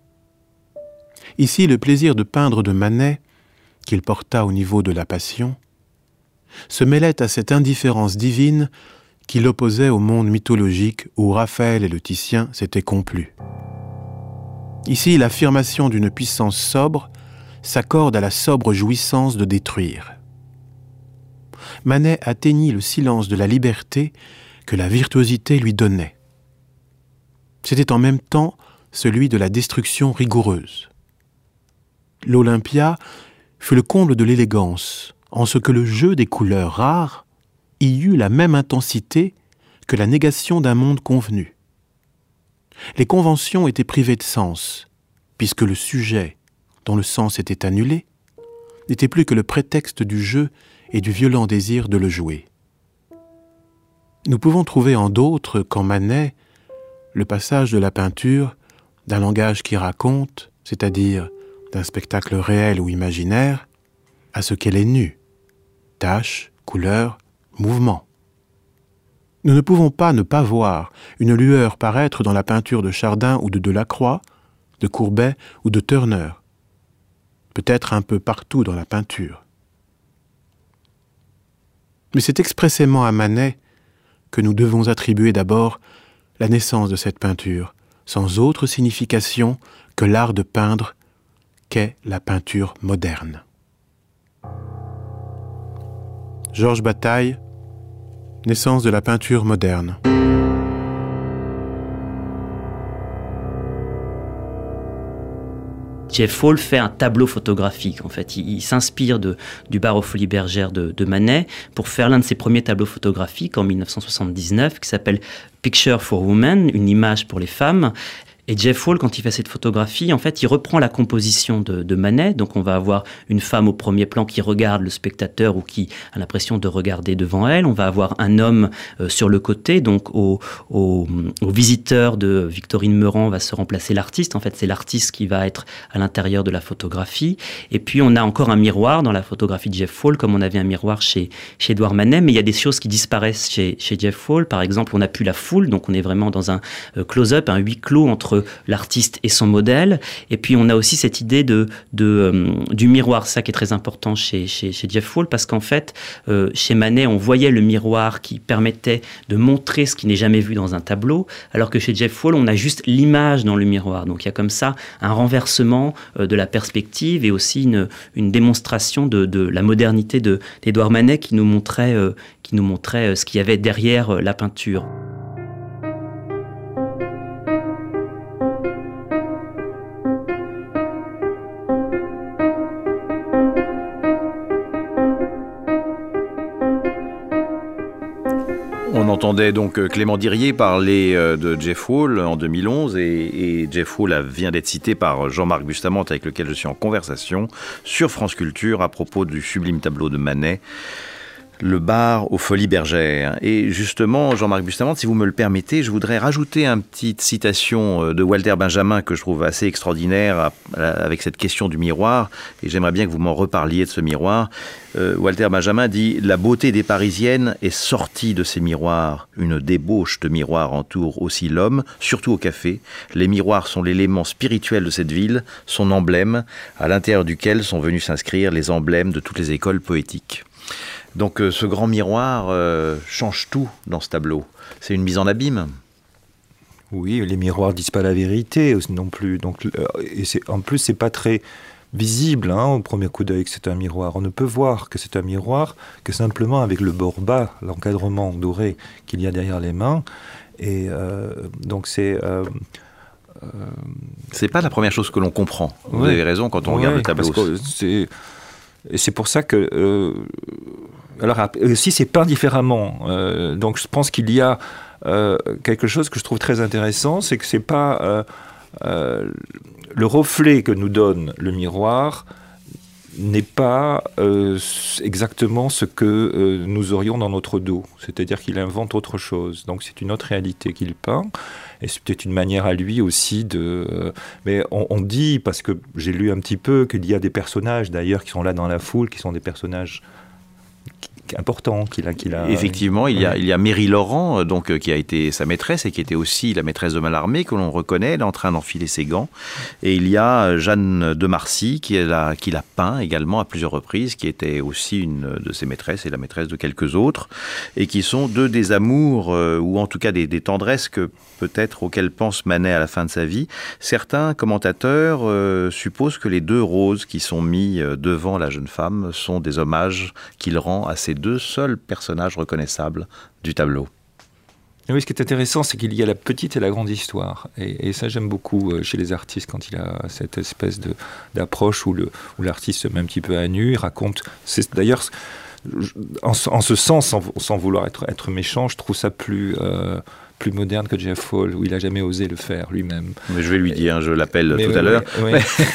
[SPEAKER 4] Ici, le plaisir de peindre de Manet, qu'il porta au niveau de la passion, se mêlait à cette indifférence divine qui l'opposait au monde mythologique où Raphaël et le Titien s'étaient complus. Ici, l'affirmation d'une puissance sobre s'accorde à la sobre jouissance de détruire. Manet atteignit le silence de la liberté que la virtuosité lui donnait. C'était en même temps celui de la destruction rigoureuse. L'Olympia fut le comble de l'élégance, en ce que le jeu des couleurs rares y eut la même intensité que la négation d'un monde convenu. Les conventions étaient privées de sens, puisque le sujet, dont le sens était annulé, n'était plus que le prétexte du jeu et du violent désir de le jouer. Nous pouvons trouver en d'autres qu'en Manet le passage de la peinture d'un langage qui raconte, c'est-à-dire d'un spectacle réel ou imaginaire, à ce qu'elle est nue, taches, couleurs, mouvements. Nous ne pouvons pas ne pas voir une lueur paraître dans la peinture de Chardin ou de Delacroix, de Courbet ou de Turner, peut-être un peu partout dans la peinture. Mais c'est expressément à Manet que nous devons attribuer d'abord la naissance de cette peinture, sans autre signification que l'art de peindre qu'est la peinture moderne. Georges Bataille, naissance de la peinture moderne.
[SPEAKER 6] Jeff Hall fait un tableau photographique. En fait, il s'inspire du bar aux Folies Bergères de Manet pour faire l'un de ses premiers tableaux photographiques en 1979 qui s'appelle Picture for Women, une image pour les femmes. Et Jeff Hall, quand il fait cette photographie, en fait, il reprend la composition de Manet. Donc, on va avoir une femme au premier plan qui regarde le spectateur ou qui a l'impression de regarder devant elle. On va avoir un homme sur le côté. Donc, au visiteur de Victorine Meurent va se remplacer l'artiste. En fait, c'est l'artiste qui va être à l'intérieur de la photographie. Et puis, on a encore un miroir dans la photographie de Jeff Hall, comme on avait un miroir chez Édouard Manet. Mais il y a des choses qui disparaissent chez Jeff Hall. Par exemple, on n'a plus la foule. Donc, on est vraiment dans un close-up, un huis clos entre l'artiste et son modèle. Et puis on a aussi cette idée du miroir, ça qui est très important chez Jeff Hall, parce qu'en fait chez Manet on voyait le miroir qui permettait de montrer ce qui n'est jamais vu dans un tableau, alors que chez Jeff Hall on a juste l'image dans le miroir. Donc il y a comme ça un renversement de la perspective et aussi une démonstration de la modernité d'Édouard Manet qui nous montrait ce qu'il y avait derrière la peinture.
[SPEAKER 2] entendait donc Clément Dirier parler de Jeff Wall en 2011 et Jeff Wall vient d'être cité par Jean-Marc Bustamante avec lequel je suis en conversation sur France Culture à propos du sublime tableau de Manet, Le bar aux Folies Bergères. Et justement, Jean-Marc Bustamante, si vous me le permettez, je voudrais rajouter une petite citation de Walter Benjamin que je trouve assez extraordinaire avec cette question du miroir. Et j'aimerais bien que vous m'en reparliez de ce miroir. Walter Benjamin dit « La beauté des Parisiennes est sortie de ces miroirs. Une débauche de miroirs entoure aussi l'homme, surtout au café. Les miroirs sont l'élément spirituel de cette ville, son emblème, à l'intérieur duquel sont venus s'inscrire les emblèmes de toutes les écoles poétiques. » Donc ce grand miroir change tout dans ce tableau. C'est une mise en abîme.
[SPEAKER 5] Oui, les miroirs disent pas la vérité non plus. Donc, en plus, c'est pas très visible au premier coup d'œil que c'est un miroir. On ne peut voir que c'est un miroir que simplement avec le bord bas, l'encadrement doré qu'il y a derrière les mains. Et donc c'est...
[SPEAKER 2] c'est pas la première chose que l'on comprend. Vous avez raison quand on regarde le tableau.
[SPEAKER 5] C'est pour ça que... alors aussi, c'est peint différemment. Donc je pense qu'il y a quelque chose que je trouve très intéressant, c'est que c'est pas... le reflet que nous donne le miroir n'est pas exactement ce que nous aurions dans notre dos. C'est-à-dire qu'il invente autre chose. Donc c'est une autre réalité qu'il peint. Et c'est peut-être une manière à lui aussi de... mais on dit, parce que j'ai lu un petit peu, qu'il y a des personnages d'ailleurs qui sont là dans la foule, qui sont des personnages important qu'il a...
[SPEAKER 2] Effectivement, il y a Méry Laurent, donc, qui a été sa maîtresse et qui était aussi la maîtresse de Mallarmé, que l'on reconnaît, elle est en train d'enfiler ses gants. Et il y a Jeanne de Marcy, qui l'a peint également à plusieurs reprises, qui était aussi une de ses maîtresses et la maîtresse de quelques autres, et qui sont deux des amours, ou en tout cas des tendresses que peut-être auxquelles pense Manet à la fin de sa vie. Certains commentateurs supposent que les deux roses qui sont mis devant la jeune femme sont des hommages qu'il rend à ces deux seuls personnages reconnaissables du tableau.
[SPEAKER 5] Et oui, ce qui est intéressant, c'est qu'il y a la petite et la grande histoire. Et ça, j'aime beaucoup chez les artistes, quand il a cette espèce d'approche où l'artiste se met un petit peu à nu, il raconte... C'est, d'ailleurs, en ce sens, sans vouloir être méchant, je trouve ça plus moderne que Jeff Wall, où il n'a jamais osé le faire lui-même.
[SPEAKER 2] Mais je vais lui dire, je l'appelle tout à l'heure.
[SPEAKER 5] Oui.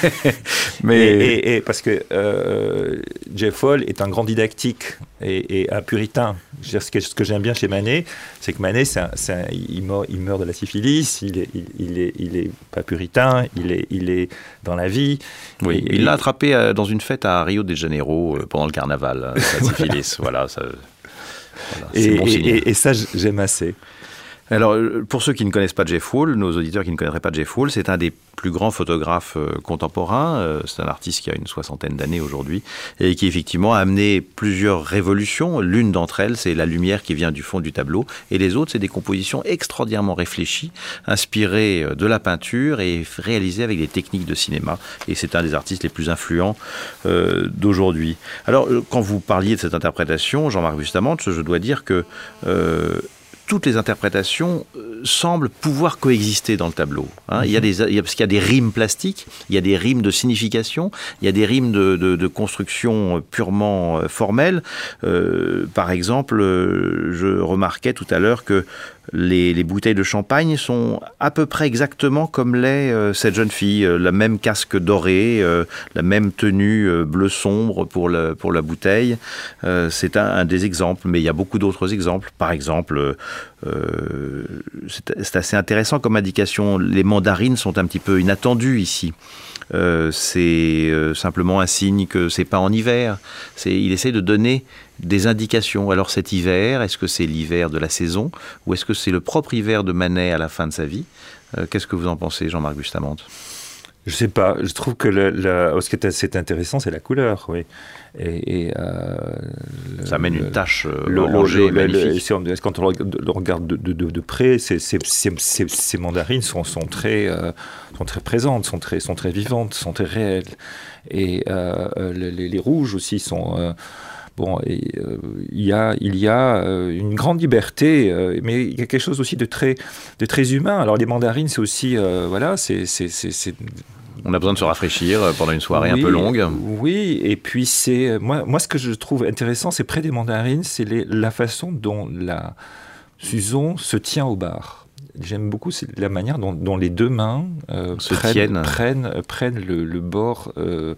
[SPEAKER 5] Mais parce que Jeff Wall est un grand didactique et un puritain. Je veux dire, ce que j'aime bien chez Manet, c'est que Manet, il meurt de la syphilis, il est pas puritain, il est dans la vie.
[SPEAKER 2] Oui, il l'a attrapé dans une fête à Rio de Janeiro pendant le carnaval, la syphilis. Voilà, c'est bon signe.
[SPEAKER 5] Et ça, j'aime assez.
[SPEAKER 2] Alors, pour ceux qui ne connaissent pas Jeff Wall, nos auditeurs qui ne connaîtraient pas Jeff Wall, c'est un des plus grands photographes contemporains. C'est un artiste qui a une 60aine d'années aujourd'hui et qui effectivement a amené plusieurs révolutions. L'une d'entre elles, c'est la lumière qui vient du fond du tableau. Et les autres, c'est des compositions extraordinairement réfléchies, inspirées de la peinture et réalisées avec des techniques de cinéma. Et c'est un des artistes les plus influents d'aujourd'hui. Alors, quand vous parliez de cette interprétation, Jean-Marc Bustamante, je dois dire que... toutes les interprétations semblent pouvoir coexister dans le tableau. Parce qu'il y a des rimes plastiques, il y a des rimes de signification, il y a des rimes de construction purement formelle. Par exemple, je remarquais tout à l'heure que les bouteilles de champagne sont à peu près exactement comme l'est cette jeune fille. La même casque doré, la même tenue bleu sombre pour la bouteille. C'est un des exemples, mais il y a beaucoup d'autres exemples. Par exemple, c'est assez intéressant comme indication. Les mandarines sont un petit peu inattendues ici. C'est simplement un signe que c'est pas en hiver. Il essaie de donner des indications. Alors cet hiver, est-ce que c'est l'hiver de la saison ou est-ce que c'est le propre hiver de Manet à la fin de sa vie ? Qu'est-ce que vous en pensez, Jean-Marc Bustamante ?
[SPEAKER 5] Je sais pas. Je trouve que ce qui est intéressant, c'est la couleur, oui.
[SPEAKER 2] Ça amène une tache orangée magnifique.
[SPEAKER 5] Quand on le regarde de près, ces mandarines sont très présentes, sont très vivantes, sont très réelles. Et les rouges aussi sont... il y a une grande liberté, mais il y a quelque chose aussi de très humain. Alors les mandarines, c'est aussi
[SPEAKER 2] on a besoin de se rafraîchir pendant une soirée un peu longue.
[SPEAKER 5] Oui, et puis moi ce que je trouve intéressant, c'est près des mandarines, c'est la façon dont Suzon se tient au bar. J'aime beaucoup la manière dont les deux mains prennent le bord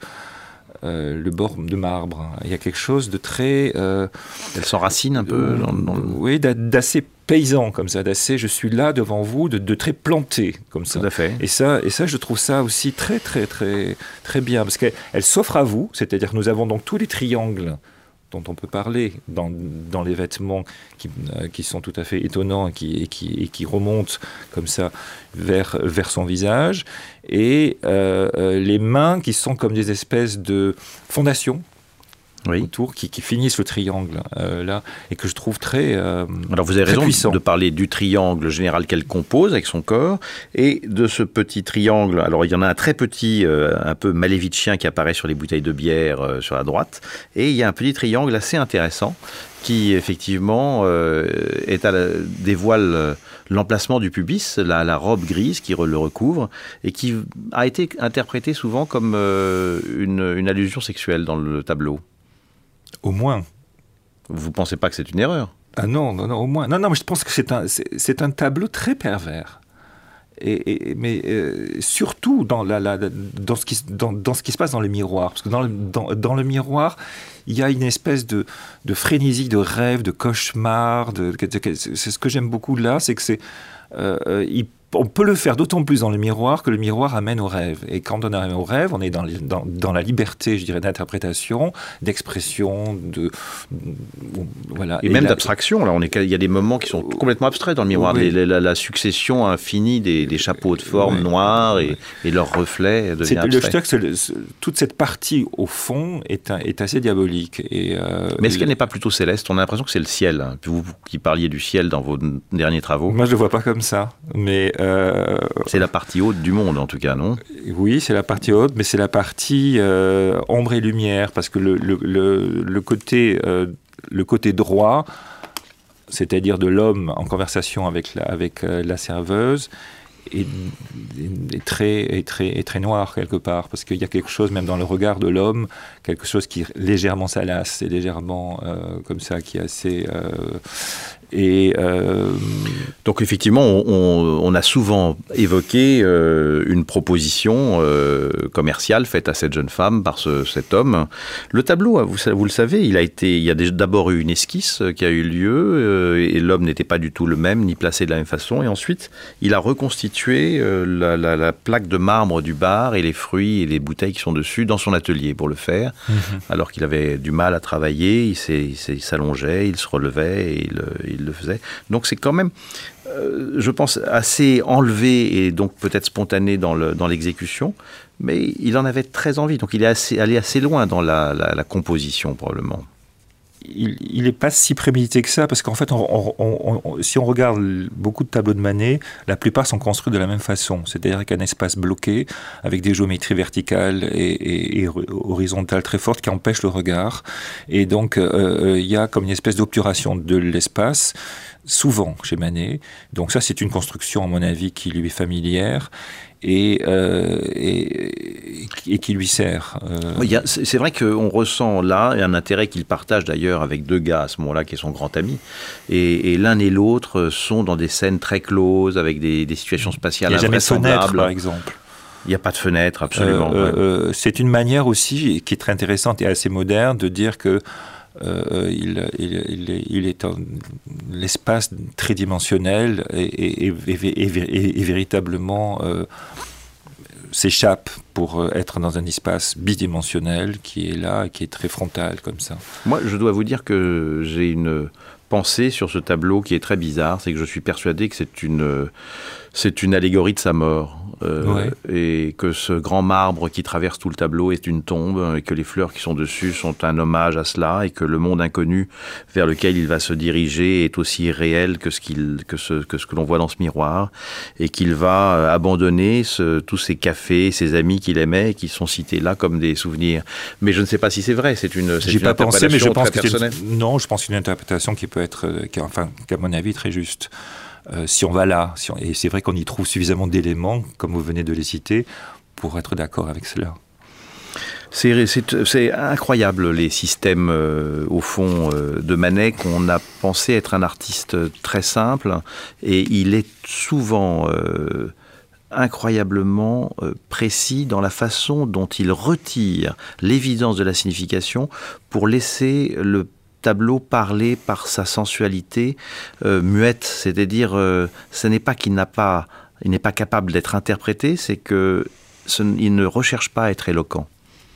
[SPEAKER 5] de marbre. Il y a quelque chose de très...
[SPEAKER 2] Elle s'enracine un peu
[SPEAKER 5] Oui, d'assez paysan comme ça, d'assez je suis là devant vous, de très planté comme ça.
[SPEAKER 2] Tout à fait.
[SPEAKER 5] Et ça, je trouve ça aussi très, très, très, très bien, parce qu'elle s'offre à vous, c'est-à-dire que nous avons donc tous les triangles dont on peut parler dans les vêtements qui sont tout à fait étonnants et qui remontent comme ça vers son visage, et les mains qui sont comme des espèces de fondations autour, qui finissent le triangle là, et que je trouve très
[SPEAKER 2] alors vous avez raison
[SPEAKER 5] puissant.
[SPEAKER 2] De parler du triangle général qu'elle compose avec son corps, et de ce petit triangle. Alors il y en a un très petit, un peu malévitchien, qui apparaît sur les bouteilles de bière sur la droite, et il y a un petit triangle assez intéressant qui effectivement dévoile l'emplacement du pubis, la robe grise qui le recouvre, et qui a été interprétée souvent comme une allusion sexuelle dans le tableau.
[SPEAKER 5] Au moins.
[SPEAKER 2] Vous ne pensez pas que c'est une erreur ?
[SPEAKER 5] Ah non, au moins. Non, mais je pense que c'est un tableau très pervers. Mais surtout dans ce qui se passe dans le miroir. Parce que dans le miroir, il y a une espèce de frénésie, de rêve, de cauchemar. C'est ce que j'aime beaucoup là, c'est que on peut le faire d'autant plus dans le miroir que le miroir amène au rêve. Et quand on arrive au rêve, on est dans la liberté, je dirais, d'interprétation, d'expression, voilà.
[SPEAKER 2] Et même d'abstraction. Là, il y a des moments qui sont complètement abstraits dans le miroir.
[SPEAKER 5] Oui.
[SPEAKER 2] La succession infinie des chapeaux de forme noirs et leurs reflets devient abstrait.
[SPEAKER 5] Je dirais que toute cette partie, au fond, est assez diabolique.
[SPEAKER 2] Mais est-ce qu'elle n'est pas plutôt céleste ? On a l'impression que c'est le ciel. Hein. Vous qui parliez du ciel dans vos derniers travaux.
[SPEAKER 5] Moi, je ne le vois pas comme ça. Mais
[SPEAKER 2] c'est la partie haute du monde, en tout cas, non ?
[SPEAKER 5] Oui, c'est la partie haute, mais c'est la partie ombre et lumière, parce que le côté droit, c'est-à-dire de l'homme en conversation avec la serveuse, est très noir quelque part, parce qu'il y a quelque chose même dans le regard de l'homme, quelque chose qui légèrement salace, et légèrement comme ça, qui est assez...
[SPEAKER 2] Donc effectivement, on a souvent évoqué une proposition commerciale faite à cette jeune femme par cet homme. Le tableau, vous le savez, il y a d'abord eu une esquisse qui a eu lieu, et l'homme n'était pas du tout le même, ni placé de la même façon. Et ensuite, il a reconstitué la plaque de marbre du bar et les fruits et les bouteilles qui sont dessus dans son atelier pour le faire. Alors qu'il avait du mal à travailler, il s'allongeait, il se relevait et il le faisait. Donc c'est quand même, je pense, assez enlevé et donc peut-être spontané dans l'exécution, mais il en avait très envie. Donc il est allé assez loin dans la composition probablement.
[SPEAKER 5] Il n'est pas si prémédité que ça, parce qu'en fait, si on regarde beaucoup de tableaux de Manet, la plupart sont construits de la même façon. C'est-à-dire qu'un espace bloqué, avec des géométries verticales et horizontales très fortes qui empêchent le regard. Et donc, il y a comme une espèce d'obturation de l'espace, souvent chez Manet. Donc ça, c'est une construction, à mon avis, qui lui est familière. Et qui lui sert.
[SPEAKER 2] C'est vrai qu'on ressent là un intérêt qu'il partage d'ailleurs avec deux gars à ce moment-là, qui est son grand ami. Et l'un et l'autre sont dans des scènes très closes, avec des situations spatiales invraisemblables.
[SPEAKER 5] Il n'y a jamais de fenêtre, par exemple.
[SPEAKER 2] Il n'y a pas de fenêtre, absolument.
[SPEAKER 5] C'est une manière aussi, qui est très intéressante et assez moderne, de dire que il est l'espace tridimensionnel et véritablement s'échappe pour être dans un espace bidimensionnel qui est là, qui est très frontal comme ça.
[SPEAKER 2] Moi, je dois vous dire que j'ai une pensée sur ce tableau qui est très bizarre, c'est que je suis persuadé que c'est une allégorie de sa mort. Et que ce grand marbre qui traverse tout le tableau est une tombe, et que les fleurs qui sont dessus sont un hommage à cela, et que le monde inconnu vers lequel il va se diriger est aussi réel que ce que l'on voit dans ce miroir, et qu'il va abandonner tous ces cafés, ces amis qu'il aimait, et qui sont cités là comme des souvenirs. Mais je ne sais pas si c'est vrai, c'est une
[SPEAKER 5] interprétation mais je pense
[SPEAKER 2] très personnelle.
[SPEAKER 5] Non, je pense que c'est une interprétation qui peut être, qu'à mon avis, très juste. Si on va là, et c'est vrai qu'on y trouve suffisamment d'éléments, comme vous venez de les citer, pour être d'accord avec cela.
[SPEAKER 2] C'est incroyable les systèmes, au fond, de Manet, qu'on a pensé être un artiste très simple, et il est souvent incroyablement précis dans la façon dont il retire l'évidence de la signification pour laisser le tableau parler par sa sensualité muette. C'est-à-dire, ce n'est pas qu'il n'est pas capable d'être interprété, c'est qu'il ne recherche pas à être éloquent.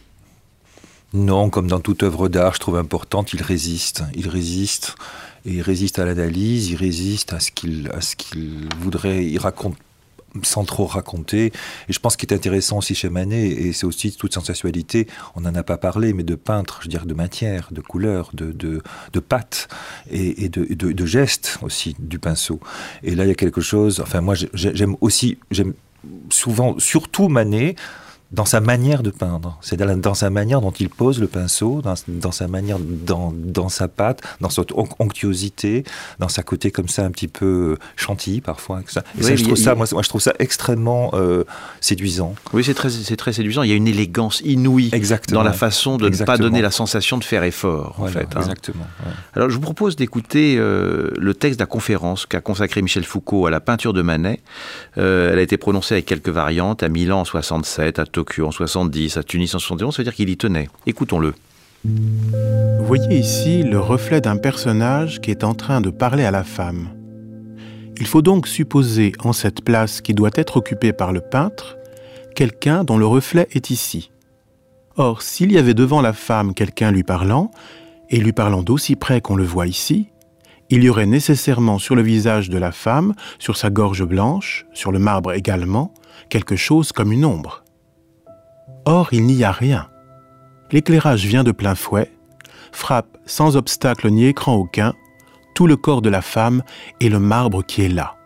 [SPEAKER 5] Non, comme dans toute œuvre d'art, je trouve importante, il résiste. Il résiste, et il résiste à l'analyse, il résiste à ce qu'il voudrait, il raconte sans trop raconter. Et je pense qu'il est intéressant aussi chez Manet, et c'est aussi toute sensualité, on n'en a pas parlé, mais de peintre, je veux dire, de matière, de couleur, de pâte, et de gestes aussi du pinceau. Et là, il y a quelque chose, enfin moi j'aime souvent, surtout Manet, dans sa manière de peindre, c'est dans sa manière dont il pose le pinceau, dans sa manière, dans sa patte, dans cette onctuosité, dans sa côté comme ça un petit peu chantilly parfois. Et ça, je trouve ça extrêmement séduisant.
[SPEAKER 2] Oui, c'est très séduisant. Il y a une élégance inouïe dans la façon de ne pas donner la sensation de faire effort.
[SPEAKER 5] Voilà,
[SPEAKER 2] en fait,
[SPEAKER 5] exactement. Ouais.
[SPEAKER 2] Alors, je vous propose d'écouter le texte de la conférence qu'a consacré Michel Foucault à la peinture de Manet. Elle a été prononcée avec quelques variantes à Milan en 67, à Tokyo en 70, à Tunis en 71, ça veut dire qu'il y tenait. Écoutons-le.
[SPEAKER 4] Vous voyez ici le reflet d'un personnage qui est en train de parler à la femme. Il faut donc supposer en cette place qui doit être occupée par le peintre, quelqu'un dont le reflet est ici. Or, s'il y avait devant la femme quelqu'un lui parlant, et lui parlant d'aussi près qu'on le voit ici, il y aurait nécessairement sur le visage de la femme, sur sa gorge blanche, sur le marbre également, quelque chose comme une ombre. Or, il n'y a rien. L'éclairage vient de plein fouet, frappe sans obstacle ni écran aucun, tout le corps de la femme et le marbre qui est là.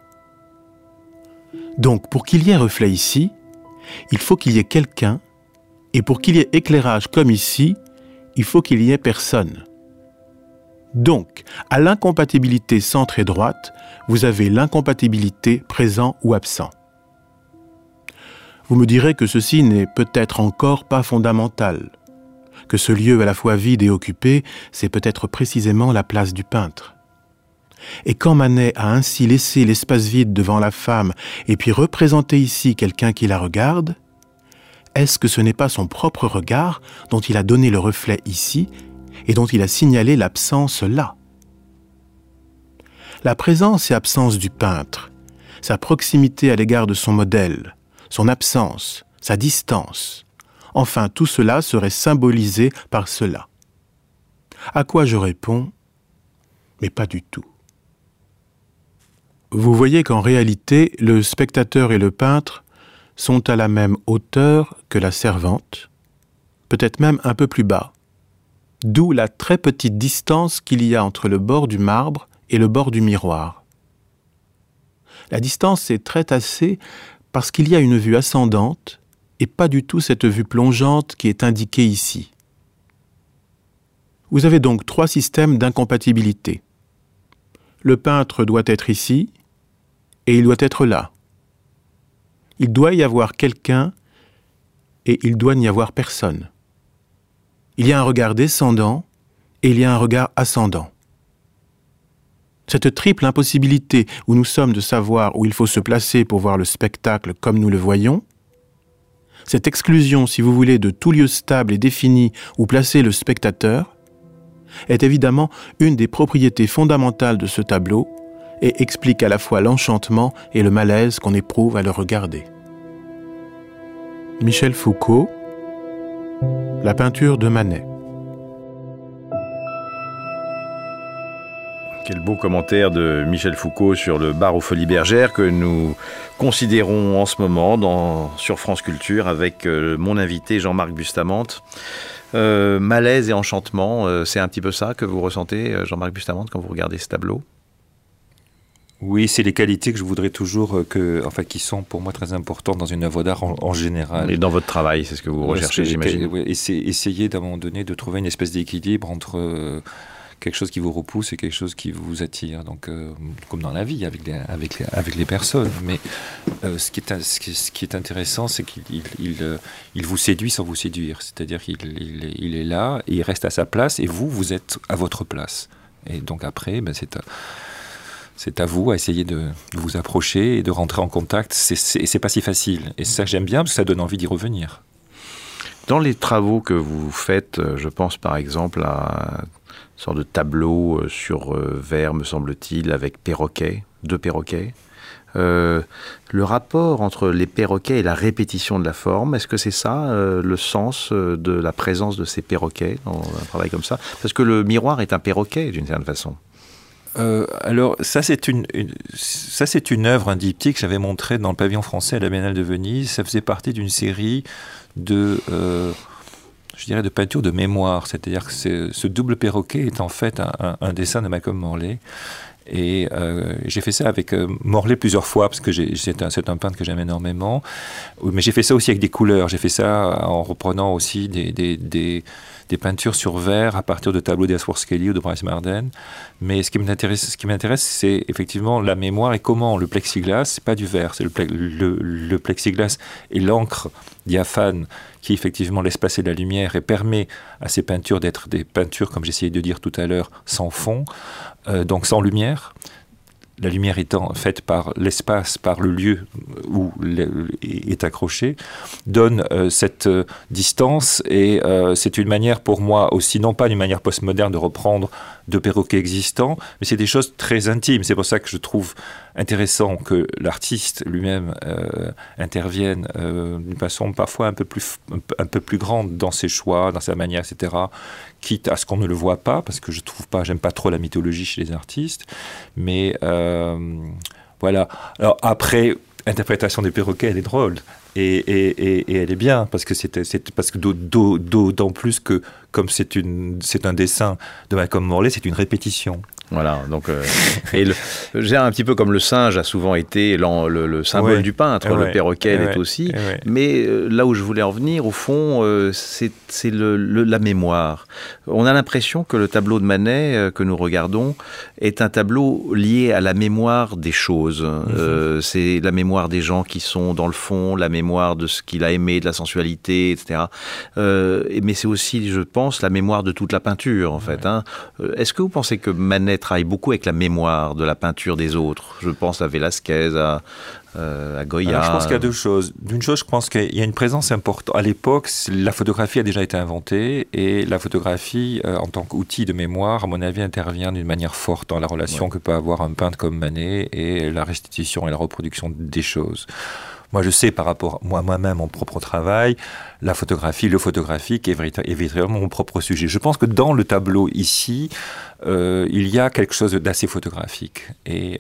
[SPEAKER 4] Donc, pour qu'il y ait reflet ici, il faut qu'il y ait quelqu'un, et pour qu'il y ait éclairage comme ici, il faut qu'il y ait personne. Donc, à l'incompatibilité centre et droite, vous avez l'incompatibilité présent ou absent. Vous me direz que ceci n'est peut-être encore pas fondamental, que ce lieu à la fois vide et occupé, c'est peut-être précisément la place du peintre. Et quand Manet a ainsi laissé l'espace vide devant la femme et puis représenté ici quelqu'un qui la regarde, est-ce que ce n'est pas son propre regard dont il a donné le reflet ici et dont il a signalé l'absence là? La présence et absence du peintre, sa proximité à l'égard de son modèle, son absence, sa distance, enfin tout cela serait symbolisé par cela. À quoi je réponds? Mais pas du tout. Vous voyez qu'en réalité, le spectateur et le peintre sont à la même hauteur que la servante, peut-être même un peu plus bas, d'où la très petite distance qu'il y a entre le bord du marbre et le bord du miroir. La distance est très tassée parce qu'il y a une vue ascendante et pas du tout cette vue plongeante qui est indiquée ici. Vous avez donc 3 systèmes d'incompatibilité. Le peintre doit être ici et il doit être là. Il doit y avoir quelqu'un et il doit n'y avoir personne. Il y a un regard descendant et il y a un regard ascendant. Cette triple impossibilité où nous sommes de savoir où il faut se placer pour voir le spectacle comme nous le voyons, cette exclusion, si vous voulez, de tout lieu stable et défini où placer le spectateur, est évidemment une des propriétés fondamentales de ce tableau et explique à la fois l'enchantement et le malaise qu'on éprouve à le regarder. Michel Foucault, la peinture de Manet.
[SPEAKER 2] Quel beau commentaire de Michel Foucault sur le bar aux Folies Bergères que nous considérons en ce moment sur France Culture avec mon invité Jean-Marc Bustamante. Malaise et enchantement, c'est un petit peu ça que vous ressentez, Jean-Marc Bustamante, quand vous regardez ce tableau?
[SPEAKER 5] Oui, c'est les qualités que je voudrais toujours, qui sont pour moi très importantes dans une œuvre d'art en général.
[SPEAKER 2] Et dans votre travail, c'est ce que vous recherchez, j'imagine.
[SPEAKER 5] Essayer d'un moment donné de trouver une espèce d'équilibre entre quelque chose qui vous repousse et quelque chose qui vous attire. Donc, comme dans la vie, avec les personnes. Mais ce qui est intéressant, c'est qu'il vous séduit sans vous séduire. C'est-à-dire qu'il est là, et il reste à sa place, et vous êtes à votre place. Et donc après, c'est à vous à essayer de vous approcher et de rentrer en contact. C'est pas si facile. Et ça, j'aime bien, parce que ça donne envie d'y revenir.
[SPEAKER 2] Dans les travaux que vous faites, je pense par exemple à une sorte de tableau sur verre, me semble-t-il, avec deux perroquets. Le rapport entre les perroquets et la répétition de la forme, est-ce que c'est ça le sens de la présence de ces perroquets dans un travail comme ça? Parce que le miroir est un perroquet d'une certaine façon.
[SPEAKER 5] Alors ça c'est une œuvre, un diptyque que j'avais montré dans le pavillon français à la Biennale de Venise. Ça faisait partie d'une série de peintures de mémoire. C'est-à-dire que ce double perroquet est en fait un dessin de Malcolm Morley. Et j'ai fait ça avec Morley plusieurs fois, parce que c'est un peintre que j'aime énormément. Mais j'ai fait ça aussi avec des couleurs. J'ai fait ça en reprenant aussi des peintures sur verre à partir de tableaux d'Ellsworth Kelly ou de Bryce Marden. Mais ce qui m'intéresse, c'est effectivement la mémoire et comment le plexiglas, c'est pas du verre, c'est le plexiglas et l'encre diaphane qui effectivement laisse passer la lumière et permet à ces peintures d'être des peintures, comme j'essayais de dire tout à l'heure, sans fond, donc sans lumière. La lumière étant faite par l'espace, par le lieu où est accroché, donne cette distance, et c'est une manière pour moi aussi, non pas une manière postmoderne de reprendre de perroquets existants, mais c'est des choses très intimes. C'est pour ça que je trouve intéressant que l'artiste lui-même intervienne d'une façon parfois un peu plus grande dans ses choix, dans sa manière, etc., quitte à ce qu'on ne le voit pas, parce que j'aime pas trop la mythologie chez les artistes, mais voilà. Alors après, interprétation des perroquets, elle est drôle, et elle est bien, parce que d'autant plus que, comme c'est un dessin de Malcolm Morley, c'est une répétition.
[SPEAKER 2] Voilà, donc j'ai un petit peu comme le singe a souvent été le symbole du peintre, le perroquet l'est aussi, mais là où je voulais en venir, au fond, c'est la mémoire. On a l'impression que le tableau de Manet que nous regardons est un tableau lié à la mémoire des choses. C'est la mémoire des gens qui sont dans le fond, la mémoire de ce qu'il a aimé, de la sensualité, etc. Mais c'est aussi, je pense, la mémoire de toute la peinture, en fait. Hein. Est-ce que vous pensez que Manet travaille beaucoup avec la mémoire de la peinture des autres? Je pense à Velázquez, à Goya.
[SPEAKER 5] Alors, je pense qu'il y a deux choses. D'une chose, je pense qu'il y a une présence importante. À l'époque, la photographie a déjà été inventée, et la photographie, en tant qu'outil de mémoire, à mon avis, intervient d'une manière forte dans la relation que peut avoir un peintre comme Manet et la restitution et la reproduction des choses. Moi, je sais par rapport moi-même, mon propre travail, la photographie, le photographique est véritablement mon propre sujet. Je pense que dans le tableau ici, il y a quelque chose d'assez photographique. Et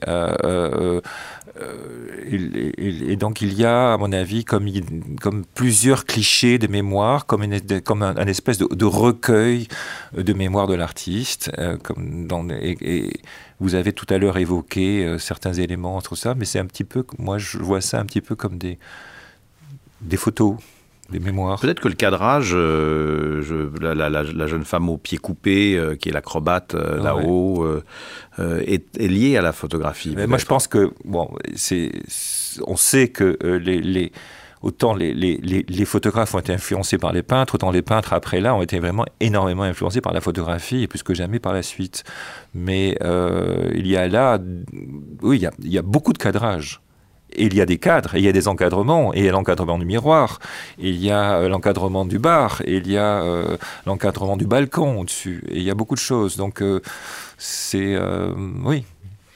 [SPEAKER 5] donc il y a, à mon avis, comme plusieurs clichés de mémoire, comme un espèce de recueil de mémoire de l'artiste. Et vous avez tout à l'heure évoqué certains éléments entre ça, mais c'est un petit peu, moi je vois ça un petit peu comme des photos, des mémoires.
[SPEAKER 2] Peut-être que le cadrage, la jeune femme au pied coupé, qui est l'acrobate là-haut, est liée à la photographie.
[SPEAKER 5] Mais moi je pense que, on sait que autant les photographes ont été influencés par les peintres, autant les peintres après là ont été vraiment énormément influencés par la photographie, et plus que jamais par la suite. Mais il y a là, oui, il y a beaucoup de cadrage. Et il y a des cadres, et il y a des encadrements, et il y a l'encadrement du miroir, et il y a l'encadrement du bar, et il y a l'encadrement du balcon au-dessus, et il y a beaucoup de choses. Donc c'est... oui.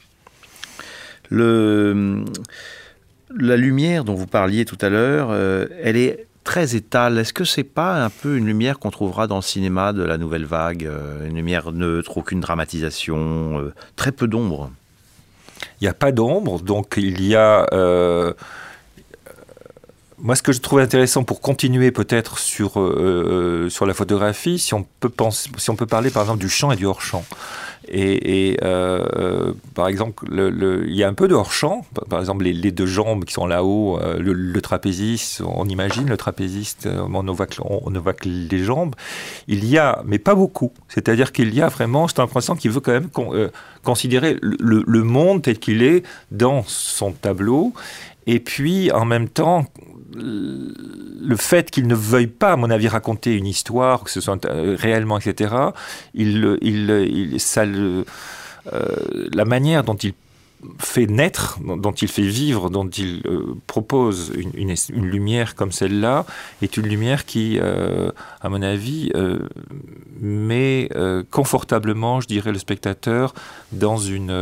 [SPEAKER 2] La lumière dont vous parliez tout à l'heure, elle est très étale. Est-ce que c'est pas un peu une lumière qu'on trouvera dans le cinéma de la Nouvelle Vague, une lumière neutre, aucune dramatisation, très peu d'ombre?
[SPEAKER 5] Il n'y a pas d'ombre, donc il y a... Moi, ce que je trouvais intéressant pour continuer peut-être sur la photographie, si on peut parler par exemple du champ et du hors-champ. Et par exemple, il y a un peu de hors-champ, par exemple les deux jambes qui sont là-haut, le trapéziste, on imagine le trapéziste, on ovaque les jambes. Il y a, mais pas beaucoup, c'est-à-dire qu'il y a vraiment, j'ai l'impression qu'il veut quand même considérer le monde tel qu'il est dans son tableau, et puis en même temps, le fait qu'il ne veuille pas, à mon avis, raconter une histoire, que ce soit réellement, etc., la manière dont il fait naître, dont il fait vivre, dont il propose une lumière comme celle-là, est une lumière qui, à mon avis, met confortablement, je dirais, le spectateur dans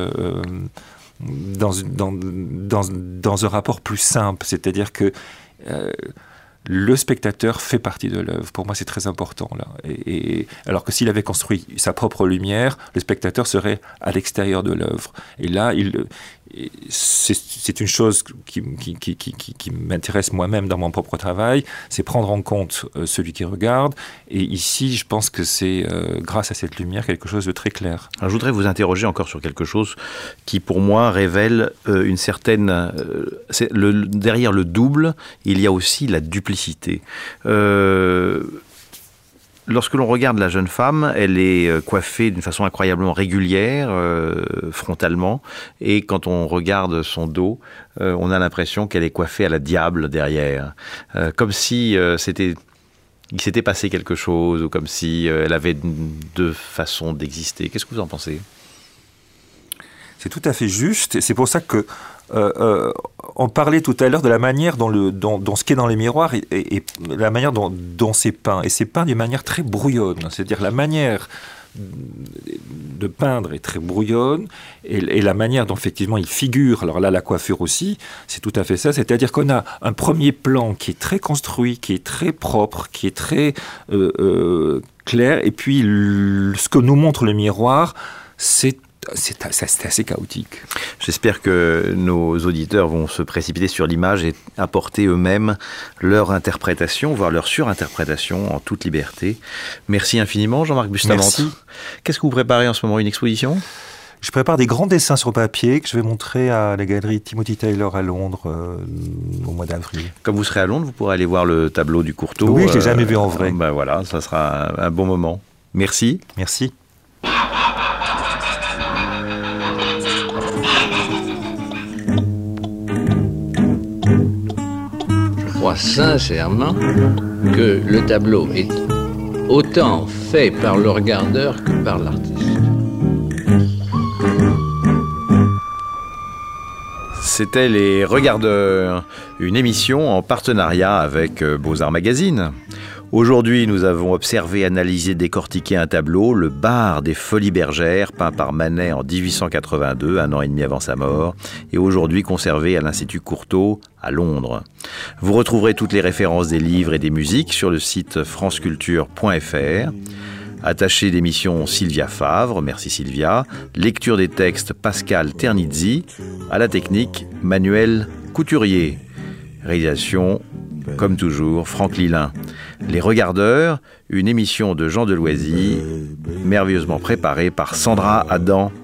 [SPEAKER 5] un rapport plus simple, c'est-à-dire que le spectateur fait partie de l'œuvre. Pour moi, c'est très important là. Et alors que s'il avait construit sa propre lumière, le spectateur serait à l'extérieur de l'œuvre. Et là, c'est une chose qui m'intéresse moi-même dans mon propre travail, c'est prendre en compte celui qui regarde. Et ici, je pense que c'est grâce à cette lumière quelque chose de très clair.
[SPEAKER 2] Alors, je voudrais vous interroger encore sur quelque chose qui, pour moi, révèle une certaine... derrière le double, il y a aussi la duplicité. Lorsque l'on regarde la jeune femme, elle est coiffée d'une façon incroyablement régulière, frontalement, et quand on regarde son dos, on a l'impression qu'elle est coiffée à la diable derrière, comme si il s'était passé quelque chose, ou comme si elle avait deux façons d'exister. Qu'est-ce que vous en pensez ?
[SPEAKER 5] C'est tout à fait juste, et c'est pour ça que on parlait tout à l'heure de la manière dont ce qui est dans les miroirs et la manière dont c'est peint. Et c'est peint d'une manière très brouillonne. C'est-à-dire la manière de peindre est très brouillonne et la manière dont effectivement il figure, alors là la coiffure aussi, c'est tout à fait ça. C'est-à-dire qu'on a un premier plan qui est très construit, qui est très propre, qui est très clair. Et puis ce que nous montre le miroir, c'est assez chaotique.
[SPEAKER 2] J'espère que nos auditeurs vont se précipiter sur l'image et apporter eux-mêmes leur interprétation, voire leur surinterprétation en toute liberté. Merci infiniment, Jean-Marc Bustamante.
[SPEAKER 5] Merci.
[SPEAKER 2] Qu'est-ce que vous préparez en ce moment, une exposition ?
[SPEAKER 5] Je prépare des grands dessins sur papier que je vais montrer à la galerie Timothy Taylor à Londres au mois d'avril.
[SPEAKER 2] Comme vous serez à Londres, vous pourrez aller voir le tableau du Courtauld.
[SPEAKER 5] Oui, je ne l'ai jamais vu en vrai.
[SPEAKER 2] Ben voilà, ça sera un bon moment. Merci.
[SPEAKER 5] Merci.
[SPEAKER 1] Je crois sincèrement que le tableau est autant fait par le regardeur que par l'artiste.
[SPEAKER 2] C'était Les Regardeurs, une émission en partenariat avec Beaux-Arts Magazine. Aujourd'hui, nous avons observé, analysé, décortiqué un tableau, Le Bar des Folies Bergères, peint par Manet en 1882, un an et demi avant sa mort, et aujourd'hui conservé à l'Institut Courtauld à Londres. Vous retrouverez toutes les références des livres et des musiques sur le site franceculture.fr. Attaché d'émission Sylvia Favre, merci Sylvia. Lecture des textes Pascal Ternizzi. À la technique, Manuel Couturier. Réalisation, comme toujours, Franck Lilin. Les Regardeurs, une émission de Jean Deloisy, merveilleusement préparée par Sandra Adam.